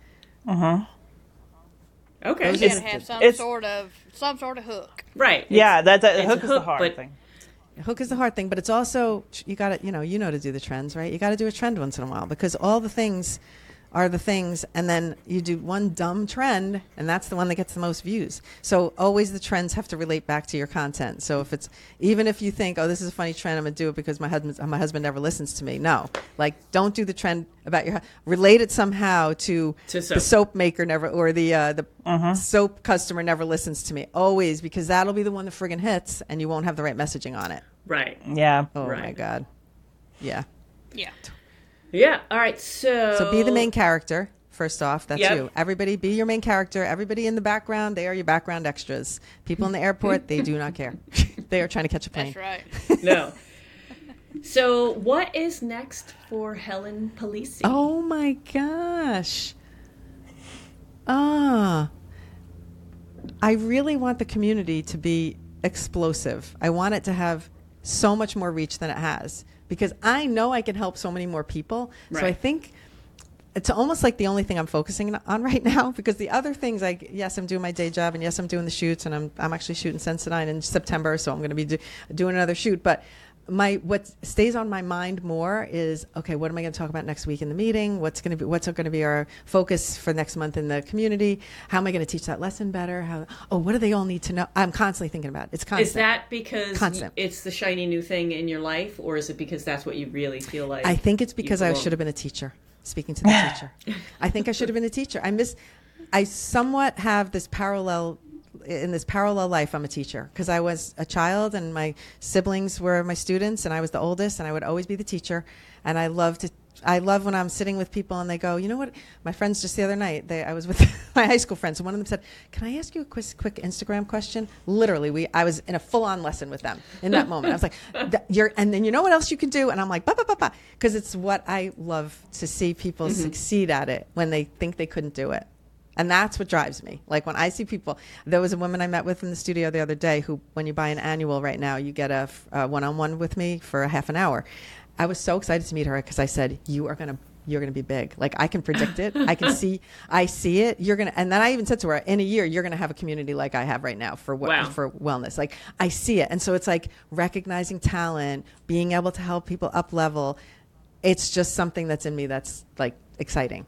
Speaker 1: Okay.
Speaker 2: You gotta have some sort of hook.
Speaker 1: Right.
Speaker 4: Yeah, the hook is the hard thing.
Speaker 3: Hook is the hard thing, but it's also, you got to, you know to do the trends, right? You got to do a trend once in a while, because all the things are the things, and then you do one dumb trend, and that's the one that gets the most views. So always the trends have to relate back to your content. So even if you think, oh, this is a funny trend, I'm gonna do it because my husband never listens to me. No, like, don't do the trend about relate it somehow to
Speaker 1: soap.
Speaker 3: The soap maker never, or the soap customer never listens to me. Always, because that'll be the one that friggin' hits, and you won't have the right messaging on it.
Speaker 1: Right.
Speaker 4: Yeah.
Speaker 3: Oh my God. Yeah.
Speaker 2: Yeah.
Speaker 1: Yeah. All right. So
Speaker 3: be the main character. First off, that's you. Everybody be your main character. Everybody in the background, they are your background extras. People in the airport, they do not care. They are trying to catch a plane.
Speaker 2: That's right.
Speaker 1: No. So what is next for Helen Palisi?
Speaker 3: Oh my gosh. I really want the community to be explosive. I want it to have so much more reach than it has, because I know I can help so many more people. Right. So I think it's almost like the only thing I'm focusing on right now, because the other things, like, yes, I'm doing my day job, and yes, I'm doing the shoots, and I'm actually shooting Sensodyne in September, so I'm going to be doing another shoot. But what stays on my mind more is, okay, what am I going to talk about next week in the meeting? What's going to be our focus for next month in the community? How am I going to teach that lesson better? What do they all need to know? I'm constantly thinking about it. It's constant.
Speaker 1: Is that because it's the shiny new thing in your life, or is it because that's what you really feel like?
Speaker 3: I think it's because I should have been a teacher. Speaking to the teacher, I think I should have been a teacher. I somewhat have this parallel life. I'm a teacher, because I was a child and my siblings were my students, and I was the oldest, and I would always be the teacher. And I love when I'm sitting with people and they go, you know what? My friends just the other night, I was with my high school friends, and one of them said, can I ask you a quick Instagram question? Literally, I was in a full-on lesson with them in that moment. I was like, and then you know what else you can do? And I'm like, because it's what I love to see people succeed at it when they think they couldn't do it. And that's what drives me. Like, when I see people, there was a woman I met with in the studio the other day who, when you buy an annual right now, you get a one-on-one with me for a half an hour. I was so excited to meet her, because I said, you're gonna be big. Like, I can predict it. I see it. And then I even said to her, in a year, you're gonna have a community like I have right now for wellness. Like, I see it. And so it's like recognizing talent, being able to help people up level. It's just something that's in me that's like exciting.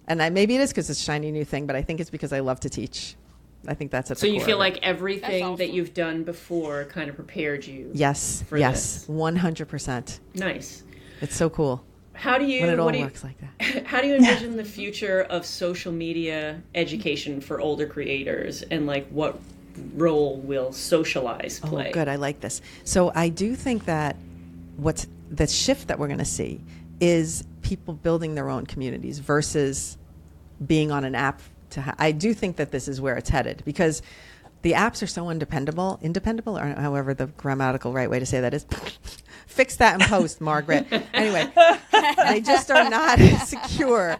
Speaker 3: And maybe it is because it's a shiny new thing, but I think it's because I love to teach. I think that's at the
Speaker 1: So you
Speaker 3: core
Speaker 1: feel
Speaker 3: of it.
Speaker 1: like everything
Speaker 2: awesome.
Speaker 1: that you've done before kind of prepared you.
Speaker 3: Yes,
Speaker 1: for
Speaker 3: yes,
Speaker 1: this.
Speaker 3: 100%.
Speaker 1: Nice.
Speaker 3: It's so cool
Speaker 1: How do you
Speaker 3: when it all
Speaker 1: what do you,
Speaker 3: works like that.
Speaker 1: How do you envision the future of social media education for older creators, and like what role will Socialize play?
Speaker 3: Oh, good. I like this. So I do think that the shift that we're going to see is people building their own communities versus being on an app. I do think that this is where it's headed, because the apps are so independable, or however the grammatical right way to say that is. Fix that in post, Margaret. Anyway, they just are not secure.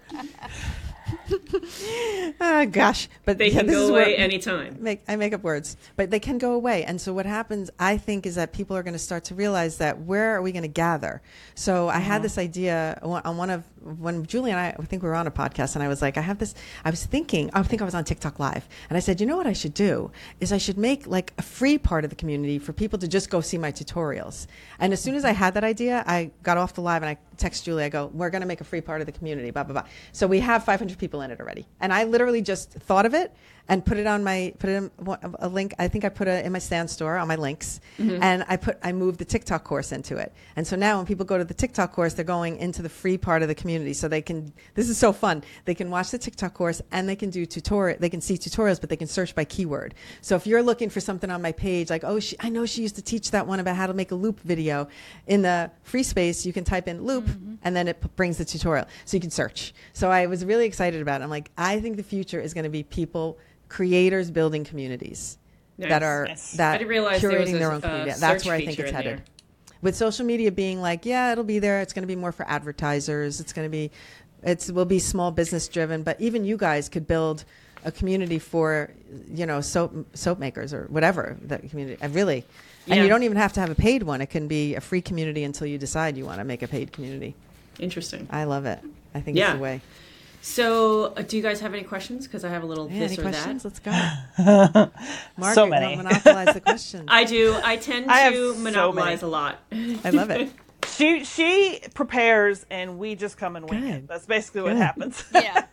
Speaker 3: Oh, gosh. But
Speaker 1: They can
Speaker 3: this
Speaker 1: go
Speaker 3: is
Speaker 1: away anytime.
Speaker 3: I make up words, but they can go away. And so what happens, I think, is that people are going to start to realize that where are we going to gather? So I had this idea on when Julie and I think we were on a podcast, and I was like, I think I was on TikTok Live, and I said, you know what I should do is I should make like a free part of the community for people to just go see my tutorials. And as soon as I had that idea, I got off the live and I text Julie, I go, we're going to make a free part of the community, blah, blah, blah. So we have 500 people in it already. And I literally just thought of it and put it in a link. I think I put it in my Stan Store on my links, and I moved the TikTok course into it. And so now when people go to the TikTok course, they're going into the free part of the community. So this is so fun. They can watch the TikTok course and they can do they can see tutorials, but they can search by keyword. So if you're looking for something on my page, like, I know she used to teach that one about how to make a loop video, in the free space, you can type in loop and then it brings the tutorial. So you can search. So I was really excited about it. I'm like, I think the future is going to be creators building communities that are
Speaker 1: I didn't realize there was
Speaker 3: curating their own community. That's where I think it's headed. With social media being like, yeah, it'll be there. It's going to be more for advertisers. It will be small business driven. But even you guys could build a community for, soap makers or whatever that community. And you don't even have to have a paid one. It can be a free community until you decide you want to make a paid community.
Speaker 1: Interesting.
Speaker 3: I love it. I think it's the way.
Speaker 1: So, do you guys have any questions? Because I have a little this
Speaker 3: any
Speaker 1: or
Speaker 3: questions?
Speaker 1: that.
Speaker 3: Let's go. Margaret,
Speaker 4: So many.
Speaker 3: monopolize the questions.
Speaker 1: I do. I tend to monopolize
Speaker 4: so
Speaker 1: a lot.
Speaker 3: I love it.
Speaker 4: She prepares and we just come and wing it.
Speaker 3: Good.
Speaker 4: That's basically what happens.
Speaker 2: Yeah.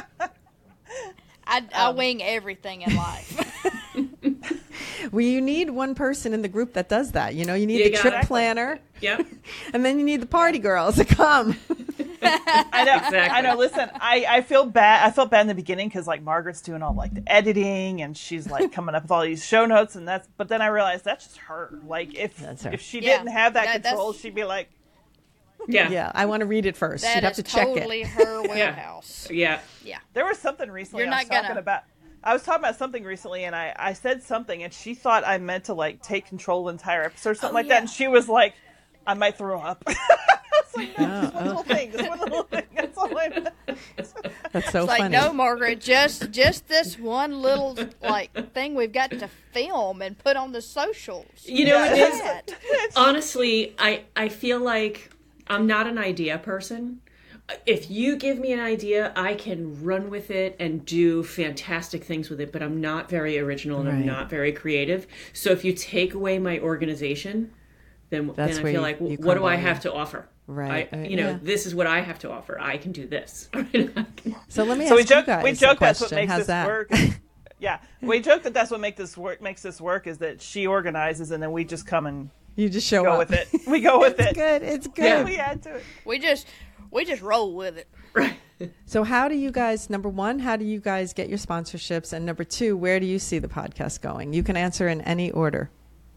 Speaker 2: I wing everything in life.
Speaker 3: Well, you need one person in the group that does that. You need the trip planner.
Speaker 1: Yep.
Speaker 3: And then you need the party girls to come.
Speaker 4: I know.
Speaker 1: Exactly.
Speaker 4: I know. Listen, I feel bad. I felt bad in the beginning because like Margaret's doing all like the editing and she's like coming up with all these show notes and but then I realized that's just her. Like if she didn't have that control, she'd be like,
Speaker 1: Yeah.
Speaker 3: I want to read it first.
Speaker 2: That
Speaker 3: She'd have
Speaker 2: is
Speaker 3: to check
Speaker 2: totally
Speaker 3: it.
Speaker 2: her wheelhouse.
Speaker 1: Yeah.
Speaker 2: Yeah.
Speaker 4: there was something recently
Speaker 2: You're
Speaker 4: I was
Speaker 2: not
Speaker 4: talking about. I was talking about something recently, and I said something, and she thought I meant to like take control of the entire episode or something like that, and she was like, "I might throw up." It's like one little thing. That's all I meant.
Speaker 3: That's so
Speaker 2: It's like,
Speaker 3: funny.
Speaker 2: no, Margaret, just this one little like thing we've got to film and put on the socials.
Speaker 1: You know, it is.
Speaker 2: That.
Speaker 1: Honestly, I feel like I'm not an idea person. If you give me an idea, I can run with it and do fantastic things with it, but I'm not very original and I'm not very creative. So if you take away my organization, then I feel like, what do I have to offer?
Speaker 3: Right.
Speaker 1: This is what I have to offer. I can do this.
Speaker 3: So let me
Speaker 4: So
Speaker 3: ask you guys
Speaker 4: we joke
Speaker 3: a
Speaker 4: that's what
Speaker 3: question.
Speaker 4: makes
Speaker 3: How's
Speaker 4: this
Speaker 3: that?
Speaker 4: work. Yeah, we joke that's what makes this work is that she organizes and then we just come and
Speaker 3: You just show
Speaker 4: go
Speaker 3: up.
Speaker 4: with it. We go with it.
Speaker 3: Good. It's good.
Speaker 1: Yeah.
Speaker 4: We add to it.
Speaker 2: We just roll with it.
Speaker 1: Right.
Speaker 3: So how do you guys, number one, how do you guys get your sponsorships? And number two, where do you see the podcast going? You can answer in any order.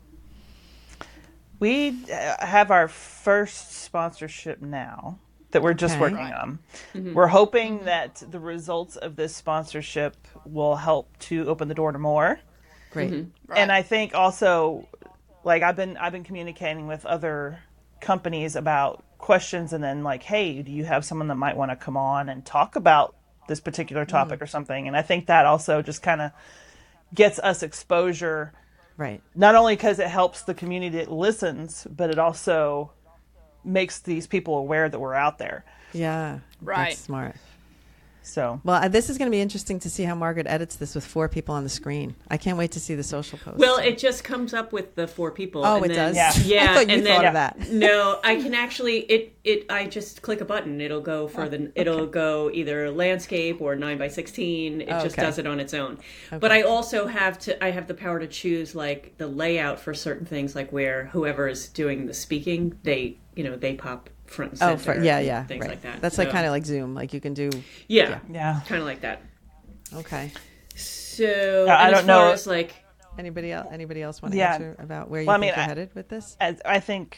Speaker 4: We have our first sponsorship now that we're just working on. Mm-hmm. We're hoping that the results of this sponsorship will help to open the door to more.
Speaker 3: Great.
Speaker 2: Right.
Speaker 4: And I think also, like I've been communicating with other companies about questions, and then like, hey, do you have someone that might want to come on and talk about this particular topic or something? And I think that also just kind of gets us exposure.
Speaker 3: Right.
Speaker 4: Not only because it helps the community that listens, but it also makes these people aware that we're out there.
Speaker 3: Yeah.
Speaker 2: Right.
Speaker 3: That's smart.
Speaker 4: So,
Speaker 3: well, this is going to be interesting to see how Margaret edits this with 4 people on the screen. I can't wait to see the social posts.
Speaker 1: Well, it just comes up with the 4 people.
Speaker 3: Oh,
Speaker 1: and
Speaker 3: it
Speaker 1: then,
Speaker 3: does?
Speaker 1: Yeah.
Speaker 3: I thought you
Speaker 1: and
Speaker 3: thought
Speaker 1: then,
Speaker 3: of that.
Speaker 1: No, I can actually, I just click a button. It'll go for it'll go either landscape or 9:16. It just does it on its own. Okay. But I also have the power to choose like the layout for certain things, like where whoever is doing the speaking, they pop front and center.
Speaker 3: Things
Speaker 1: like that.
Speaker 3: That's like kind of like Zoom, like you can do.
Speaker 1: Yeah, kind of like that.
Speaker 3: Okay.
Speaker 1: So
Speaker 4: I don't know.
Speaker 3: As like anybody else want to answer about where you think you're headed with this?
Speaker 4: I think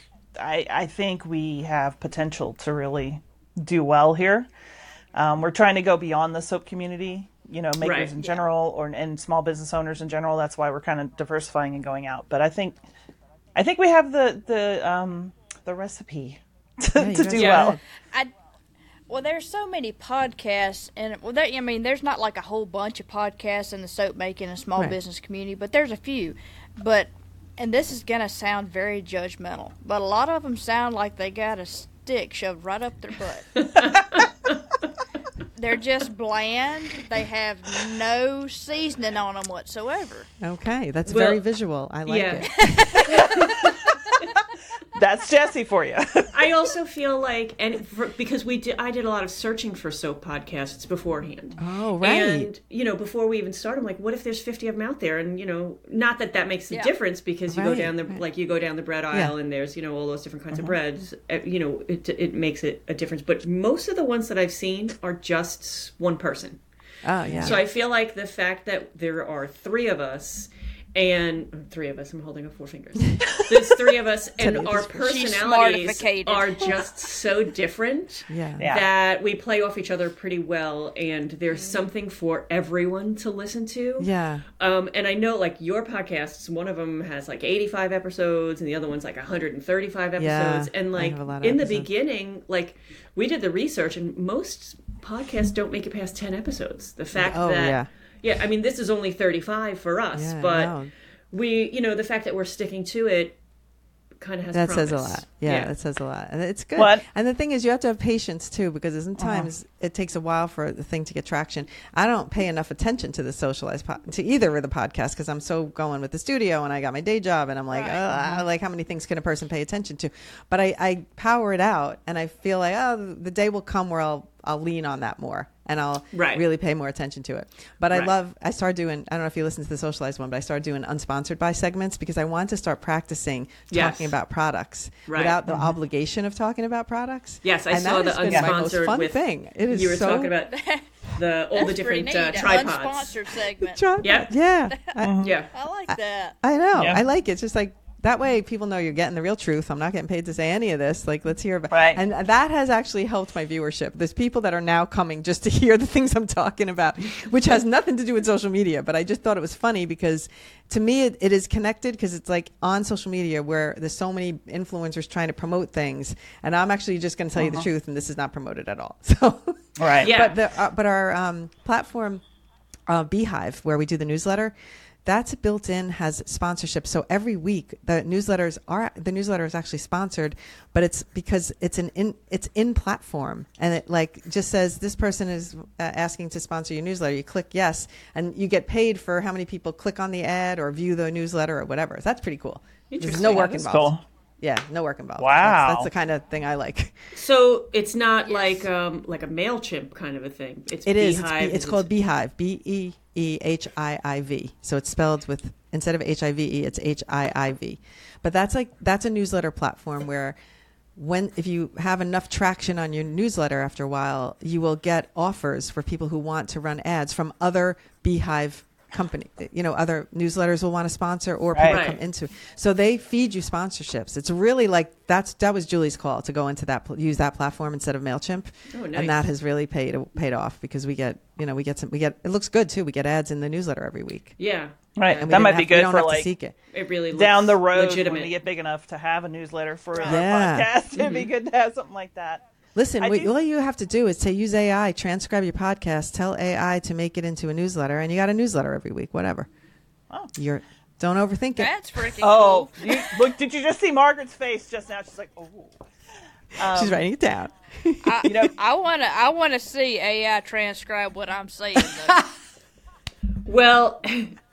Speaker 4: we have potential to really do well here. We're trying to go beyond the soap community, makers in general, and small business owners in general. That's why we're kind of diversifying and going out. But I think we have the recipe to do well.
Speaker 2: Well, there's so many podcasts, and there's not like a whole bunch of podcasts in the soap making and small business community, but there's a few. And this is gonna sound very judgmental, but a lot of them sound like they got a stick shoved right up their butt. They're just bland. They have no seasoning on them whatsoever.
Speaker 3: Okay, that's very visual. I like it.
Speaker 4: That's Jesse for you.
Speaker 1: I also feel like, because I did a lot of searching for soap podcasts beforehand.
Speaker 3: Oh, right.
Speaker 1: And, before we even started, I'm like, what if there's 50 of them out there? And, not that makes a difference, because you go down the bread aisle and there's, all those different kinds of breads. It makes it a difference. But most of the ones that I've seen are just one person.
Speaker 3: Oh, yeah.
Speaker 1: So I feel like the fact that there are 3 of us, I'm holding up 4 fingers. There's 3 of us, and our personalities are just so different that we play off each other pretty well, and there's something for everyone to listen to.
Speaker 3: Yeah.
Speaker 1: And I know, like, your podcasts, one of them has like 85 episodes, and the other one's like 135 episodes.
Speaker 3: Yeah,
Speaker 1: and like in the beginning, like, we did the research, and most podcasts don't make it past 10 episodes. The fact that I mean, this is only 35 for us, but we, the fact that we're sticking to it kind of has promise.
Speaker 3: Says a lot. Yeah, that says a lot. And it's good.
Speaker 4: What?
Speaker 3: And the thing is, you have to have patience, too, because sometimes it takes a while for the thing to get traction. I don't pay enough attention to the socialized to either of the podcasts, because I'm so going with the studio, and I got my day job, and I'm like, like, how many things can a person pay attention to? But I power it out, and I feel like, the day will come where I'll lean on that more, and I'll really pay more attention to it. But I started doing, I don't know if you listened to the socialized one, but I started doing unsponsored by segments, because I want to start practicing talking about products without the obligation of talking about products.
Speaker 1: Yes, I saw the unsponsored
Speaker 3: fun thing. It is
Speaker 1: you were talking about all the different tripods.
Speaker 2: Unsponsored segment.
Speaker 3: Yeah.
Speaker 2: I like that.
Speaker 3: I know. Yeah. I like it. It's just like, that way people know you're getting the real truth. I'm not getting paid to say any of this. Like, let's hear about it. And that has actually helped my viewership. There's people that are now coming just to hear the things I'm talking about, which has nothing to do with social media. But I just thought it was funny, because to me it is connected, because it's like on social media where there's so many influencers trying to promote things. And I'm actually just going to tell you the truth, and this is not promoted at all. So, but our platform, Beehive, where we do the newsletter, that's built in, has sponsorship. So every week the newsletter is actually sponsored, but it's because it's in platform, and it like just says this person is asking to sponsor your newsletter. You click yes, and you get paid for how many people click on the ad or view the newsletter or whatever. So that's pretty cool. There's no work involved. Cool. Yeah, no work involved.
Speaker 4: Wow,
Speaker 3: that's the kind of thing I like.
Speaker 1: So it's not like a MailChimp kind of a thing. It's Beehive.
Speaker 3: It's called Beehive. BEEHIIV. So it's spelled with, instead of HIVE, it's HIIV. But that's a newsletter platform where if you have enough traction on your newsletter after a while, you will get offers for people who want to run ads from other Beehive company, other newsletters will want to sponsor, or people come into. So they feed you sponsorships. It's really like that was Julie's call to go into use that platform instead of MailChimp.
Speaker 1: Oh, nice.
Speaker 3: And that has really paid off, because we get it looks good too. We get ads in the newsletter every week.
Speaker 1: Yeah.
Speaker 4: Right.
Speaker 3: And
Speaker 4: that might be good for
Speaker 3: like
Speaker 4: it.
Speaker 1: It really looks
Speaker 4: down the road
Speaker 1: legitimate.
Speaker 4: when we get big enough to have a newsletter for our podcast. It'd be good to have something like that.
Speaker 3: Listen, all you have to do is to use AI, transcribe your podcast, tell AI to make it into a newsletter, and you got a newsletter every week, whatever.
Speaker 4: Oh.
Speaker 3: Don't overthink it.
Speaker 2: That's freaking cool.
Speaker 4: Look, did you just see Margaret's face just now? She's like, oh.
Speaker 3: She's writing it down.
Speaker 2: I wanna see AI transcribe what I'm saying. Though.
Speaker 1: Well,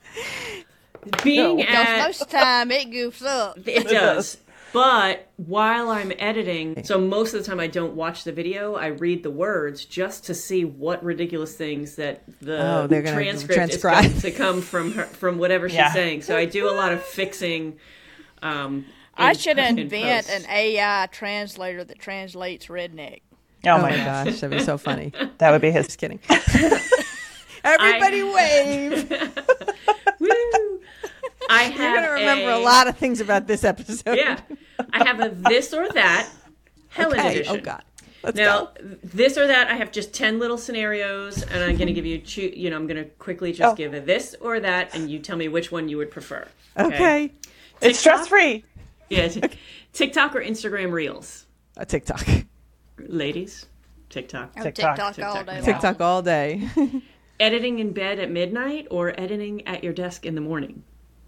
Speaker 1: being
Speaker 2: because most of the time it goofs up.
Speaker 1: It does. But while I'm editing, so most of the time I don't watch the video, I read the words just to see what ridiculous things that the transcript is going to come from whatever she's saying. So I do a lot of fixing.
Speaker 2: I should invent an AI translator that translates redneck.
Speaker 3: Oh my gosh, that'd be so funny.
Speaker 4: That would be his.
Speaker 3: Just kidding. Everybody wave.
Speaker 1: Woo!
Speaker 3: You're going to remember a lot of things about this episode.
Speaker 1: Yeah. I have a this or that Helen edition.
Speaker 3: Oh, God. Let's
Speaker 1: go. This or that, I have just 10 little scenarios, and I'm going to give you, I'm going to quickly just give a this or that, and you tell me which one you would prefer.
Speaker 3: Okay.
Speaker 4: It's stress-free.
Speaker 1: Yeah. TikTok or Instagram Reels?
Speaker 3: TikTok.
Speaker 1: Ladies, TikTok.
Speaker 2: TikTok all day.
Speaker 3: TikTok all day.
Speaker 1: Editing in bed at midnight or editing at your desk in the morning?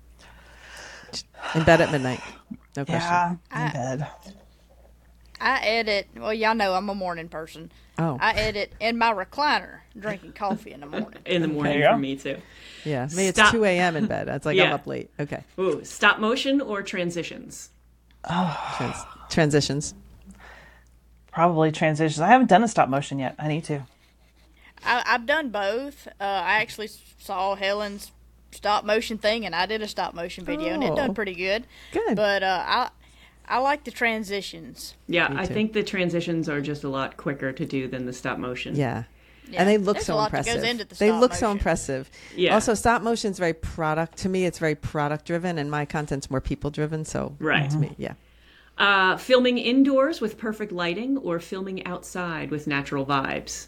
Speaker 3: In bed at midnight. No question.
Speaker 4: Yeah, in bed.
Speaker 2: I edit, well, y'all know I'm a morning person.
Speaker 3: Oh.
Speaker 2: I edit in my recliner, drinking coffee in the morning.
Speaker 1: In the morning for me, too.
Speaker 3: Yeah, me, it's 2 a.m. in bed. It's like I'm up late. Okay.
Speaker 1: Ooh, stop motion or transitions?
Speaker 3: Oh. Transitions.
Speaker 4: Probably transitions. I haven't done a stop motion yet. I need to.
Speaker 2: I've done both. I actually saw Helen's stop motion thing, and I did a stop motion video, and it done pretty good.
Speaker 3: Good.
Speaker 2: But I like the transitions.
Speaker 1: Yeah, I think the transitions are just a lot quicker to do than the stop motion.
Speaker 3: Yeah. And they look so impressive. They look so impressive.
Speaker 1: Yeah.
Speaker 3: Also, stop motion is very to me, it's very product driven, and my content's more people driven. So,
Speaker 1: right.
Speaker 3: To me, yeah.
Speaker 1: Filming indoors with perfect lighting or filming outside with natural vibes?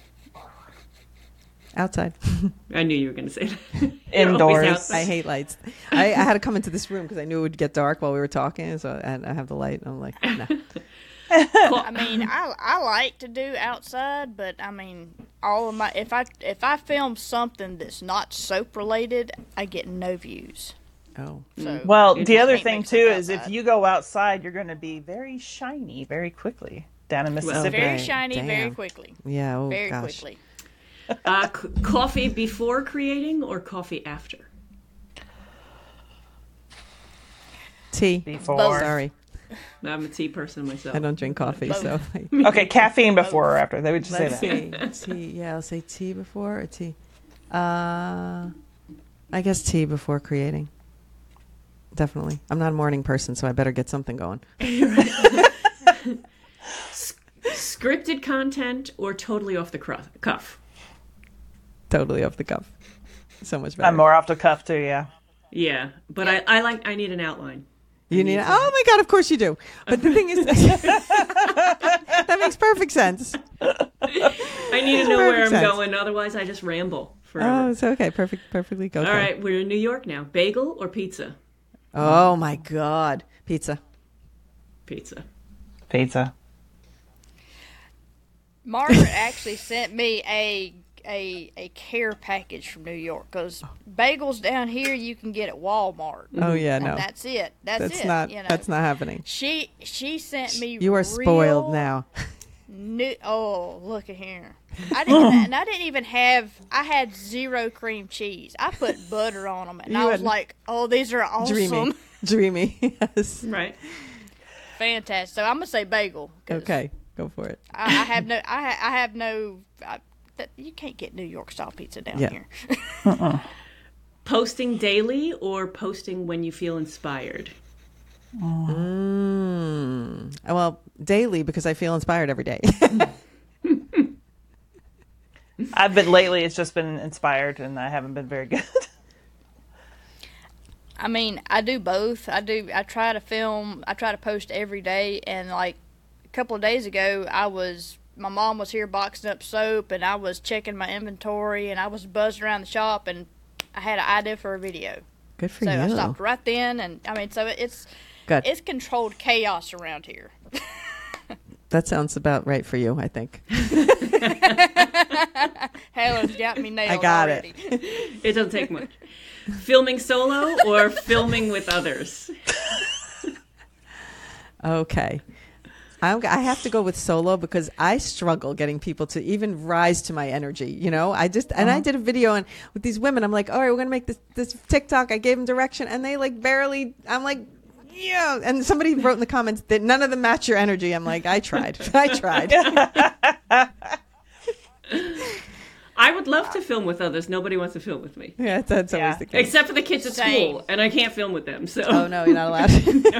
Speaker 3: Outside.
Speaker 1: I knew you were going to say that.
Speaker 4: Indoors.
Speaker 3: I hate lights. I had to come into this room because I knew it would get dark while we were talking. So and I have the light. And I'm like, no.
Speaker 2: I mean, I like to do outside, but I mean, all of my if I film something that's not soap related, I get no views.
Speaker 3: Oh.
Speaker 2: So
Speaker 4: well, the other thing too is if you go outside, you're going to be very shiny very quickly down in Mississippi.
Speaker 2: Well, very shiny, very quickly.
Speaker 3: Yeah. Oh,
Speaker 2: very
Speaker 3: gosh.
Speaker 2: quickly.
Speaker 1: Coffee before creating or coffee after?
Speaker 3: Tea.
Speaker 4: Before.
Speaker 3: Sorry.
Speaker 1: I'm a tea person myself.
Speaker 3: I don't drink coffee, so.
Speaker 4: Okay, caffeine before or after? They would just say that.
Speaker 3: Let's see. Tea. Yeah, I'll say tea before or tea. I guess tea before creating. Definitely. I'm not a morning person, so I better get something going.
Speaker 1: Scripted content or totally off the cuff?
Speaker 3: Totally off the cuff. So much better.
Speaker 4: I'm more off the cuff too, yeah.
Speaker 1: Yeah, but I need an outline.
Speaker 3: You need. Oh my God! Of course you do. But the thing is, that makes perfect sense.
Speaker 1: I need to know where I'm going. Otherwise, I just ramble forever.
Speaker 3: Oh, it's okay. Perfectly go.
Speaker 1: All right, we're in New York now. Bagel or pizza?
Speaker 3: Oh my God! Pizza.
Speaker 1: Pizza.
Speaker 2: Margaret actually sent me a care package from New York because bagels down here you can get at Walmart.
Speaker 3: Oh yeah, no,
Speaker 2: that's it. That's it.
Speaker 3: Not.
Speaker 2: You know?
Speaker 3: That's not happening.
Speaker 2: She sent me.
Speaker 3: You are spoiled now.
Speaker 2: Look at here. I didn't even have. I had 0 cream cheese. I put butter on them, and I was like, "Oh, these are awesome."
Speaker 3: Dreamy. Yes.
Speaker 1: Right.
Speaker 2: Fantastic. So I'm gonna say bagel.
Speaker 3: Okay, go for it.
Speaker 2: I have no. You can't get New York style pizza down here.
Speaker 1: Posting daily or posting when you feel inspired?
Speaker 3: Well, daily because I feel inspired every day.
Speaker 4: I've been lately. It's just been inspired, and I haven't been very good.
Speaker 2: I mean, I do both. I try to film. I try to post every day, and like a couple of days ago, my mom was here boxing up soap, and I was checking my inventory, and I was buzzing around the shop, and I had an idea for a video.
Speaker 3: Good for you.
Speaker 2: So I stopped right then, and I mean, so it's
Speaker 3: good.
Speaker 2: It's controlled chaos around here.
Speaker 3: That sounds about right for you, I think.
Speaker 2: Helen's got me nailed.
Speaker 3: I got
Speaker 2: already.
Speaker 3: it.
Speaker 1: It doesn't take much. Filming solo or filming with others?
Speaker 3: Okay. I have to go with solo because I struggle getting people to even rise to my energy. You know, I did a video with these women. I'm like, all right, we're going to make this TikTok. I gave them direction and they like barely, I'm like, yeah. And somebody wrote in the comments that none of them match your energy. I'm like, I tried.
Speaker 1: I would love to film with others. Nobody wants to film with me.
Speaker 3: Yeah, that's always the case.
Speaker 1: Except for the kids at school, and I can't film with them. So.
Speaker 3: Oh no, you're not allowed.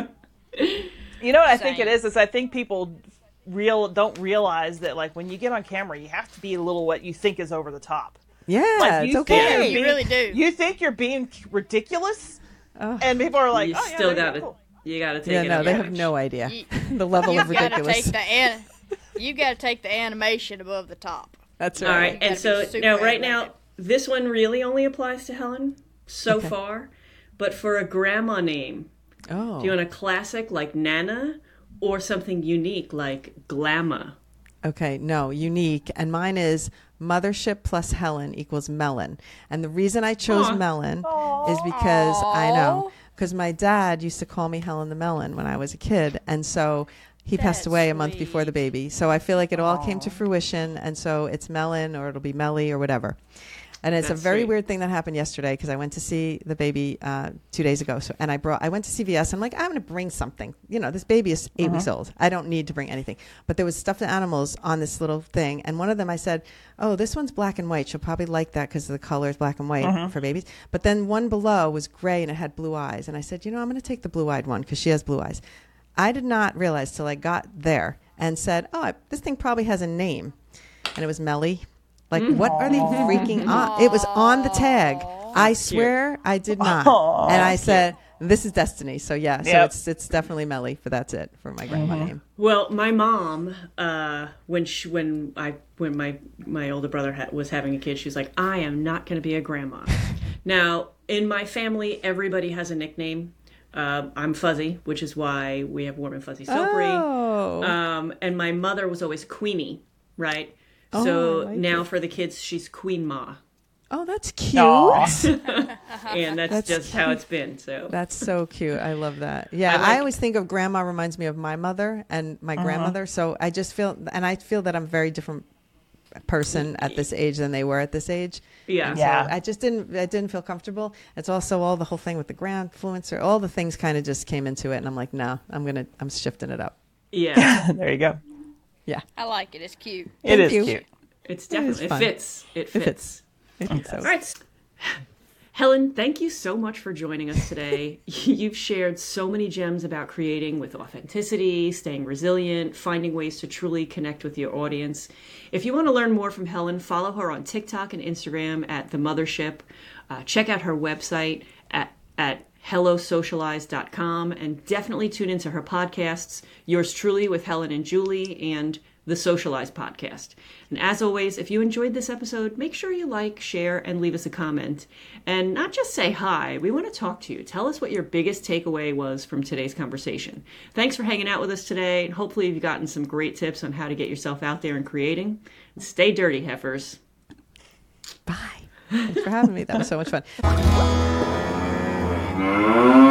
Speaker 4: You know what I think it is I think people don't realize that like when you get on camera, you have to be a little what you think is over the top.
Speaker 3: Yeah,
Speaker 4: like,
Speaker 3: it's okay.
Speaker 2: You really do.
Speaker 4: You think you're being ridiculous, and people are like, "Oh, yeah,
Speaker 1: still got it. Cool. You got to take it."
Speaker 3: Yeah, no, they have no idea the level of ridiculous.
Speaker 2: You got to take the animation above the top.
Speaker 3: That's right.
Speaker 1: All right, and so now, this one really only applies to Helen so far, but for a grandma name, do you want a classic like Nana or something unique like Glamma?
Speaker 3: Okay, no, unique. And mine is Mothership plus Helen equals Melon. And the reason I chose Melon is because my dad used to call me Helen the Melon when I was a kid. And so he passed away a month before the baby. So I feel like it all came to fruition. And so it's Melon or it'll be Melly or whatever. And it's a very weird thing that happened yesterday because I went to see the baby 2 days ago. And I went to CVS. I'm like, I'm going to bring something. You know, this baby is 8 weeks old. I don't need to bring anything. But there was stuffed animals on this little thing. And one of them I said, oh, this one's black and white. She'll probably like that because the color is black and white for babies. But then one below was gray and it had blue eyes. And I said, I'm going to take the blue-eyed one because she has blue eyes. I did not realize till I got there and said, this thing probably has a name. And it was Melly. Like, what are they freaking on? It was on the tag. I swear I did not. And I said, this is destiny. So, yeah. So it's definitely Melly, but that's it for my grandma name.
Speaker 1: Well, my mom, when my older brother was having a kid, she was like, I am not going to be a grandma. Now, in my family, everybody has a nickname. I'm Fuzzy, which is why we have Warm and Fuzzy Soapry.
Speaker 3: Oh.
Speaker 1: And my mother was always Queenie, right? So now for the kids, she's Queen Ma.
Speaker 3: Oh, that's cute.
Speaker 1: And that's just how it's been. So
Speaker 3: that's so cute. I love that. Yeah, I always think of grandma reminds me of my mother and my grandmother. So I just feel that I'm a very different person at this age than they were at this age.
Speaker 1: Yeah.
Speaker 3: So I didn't feel comfortable. It's also all the whole thing with the grandfluencer. All the things kind of just came into it, and I'm like, no, I'm shifting it up.
Speaker 1: Yeah.
Speaker 4: There you go.
Speaker 3: Yeah.
Speaker 2: I like it. It's cute.
Speaker 4: It is cute.
Speaker 1: It's definitely, it fits. It fits.
Speaker 3: I think so.
Speaker 1: All right. Helen, thank you so much for joining us today. You've shared so many gems about creating with authenticity, staying resilient, finding ways to truly connect with your audience. If you want to learn more from Helen, follow her on TikTok and Instagram at The Mothership. Check out her website at hellosocialize.com, and definitely tune into her podcasts, Yours Truly with Helen and Julie, and the Socialize podcast. And as always, if you enjoyed this episode, make sure you like, share, and leave us a comment. And not just say hi, we want to talk to you. Tell us what your biggest takeaway was from today's conversation. Thanks for hanging out with us today, and hopefully you've gotten some great tips on how to get yourself out there and creating. Stay dirty, heifers.
Speaker 3: Bye. Thanks for having me. That was so much fun.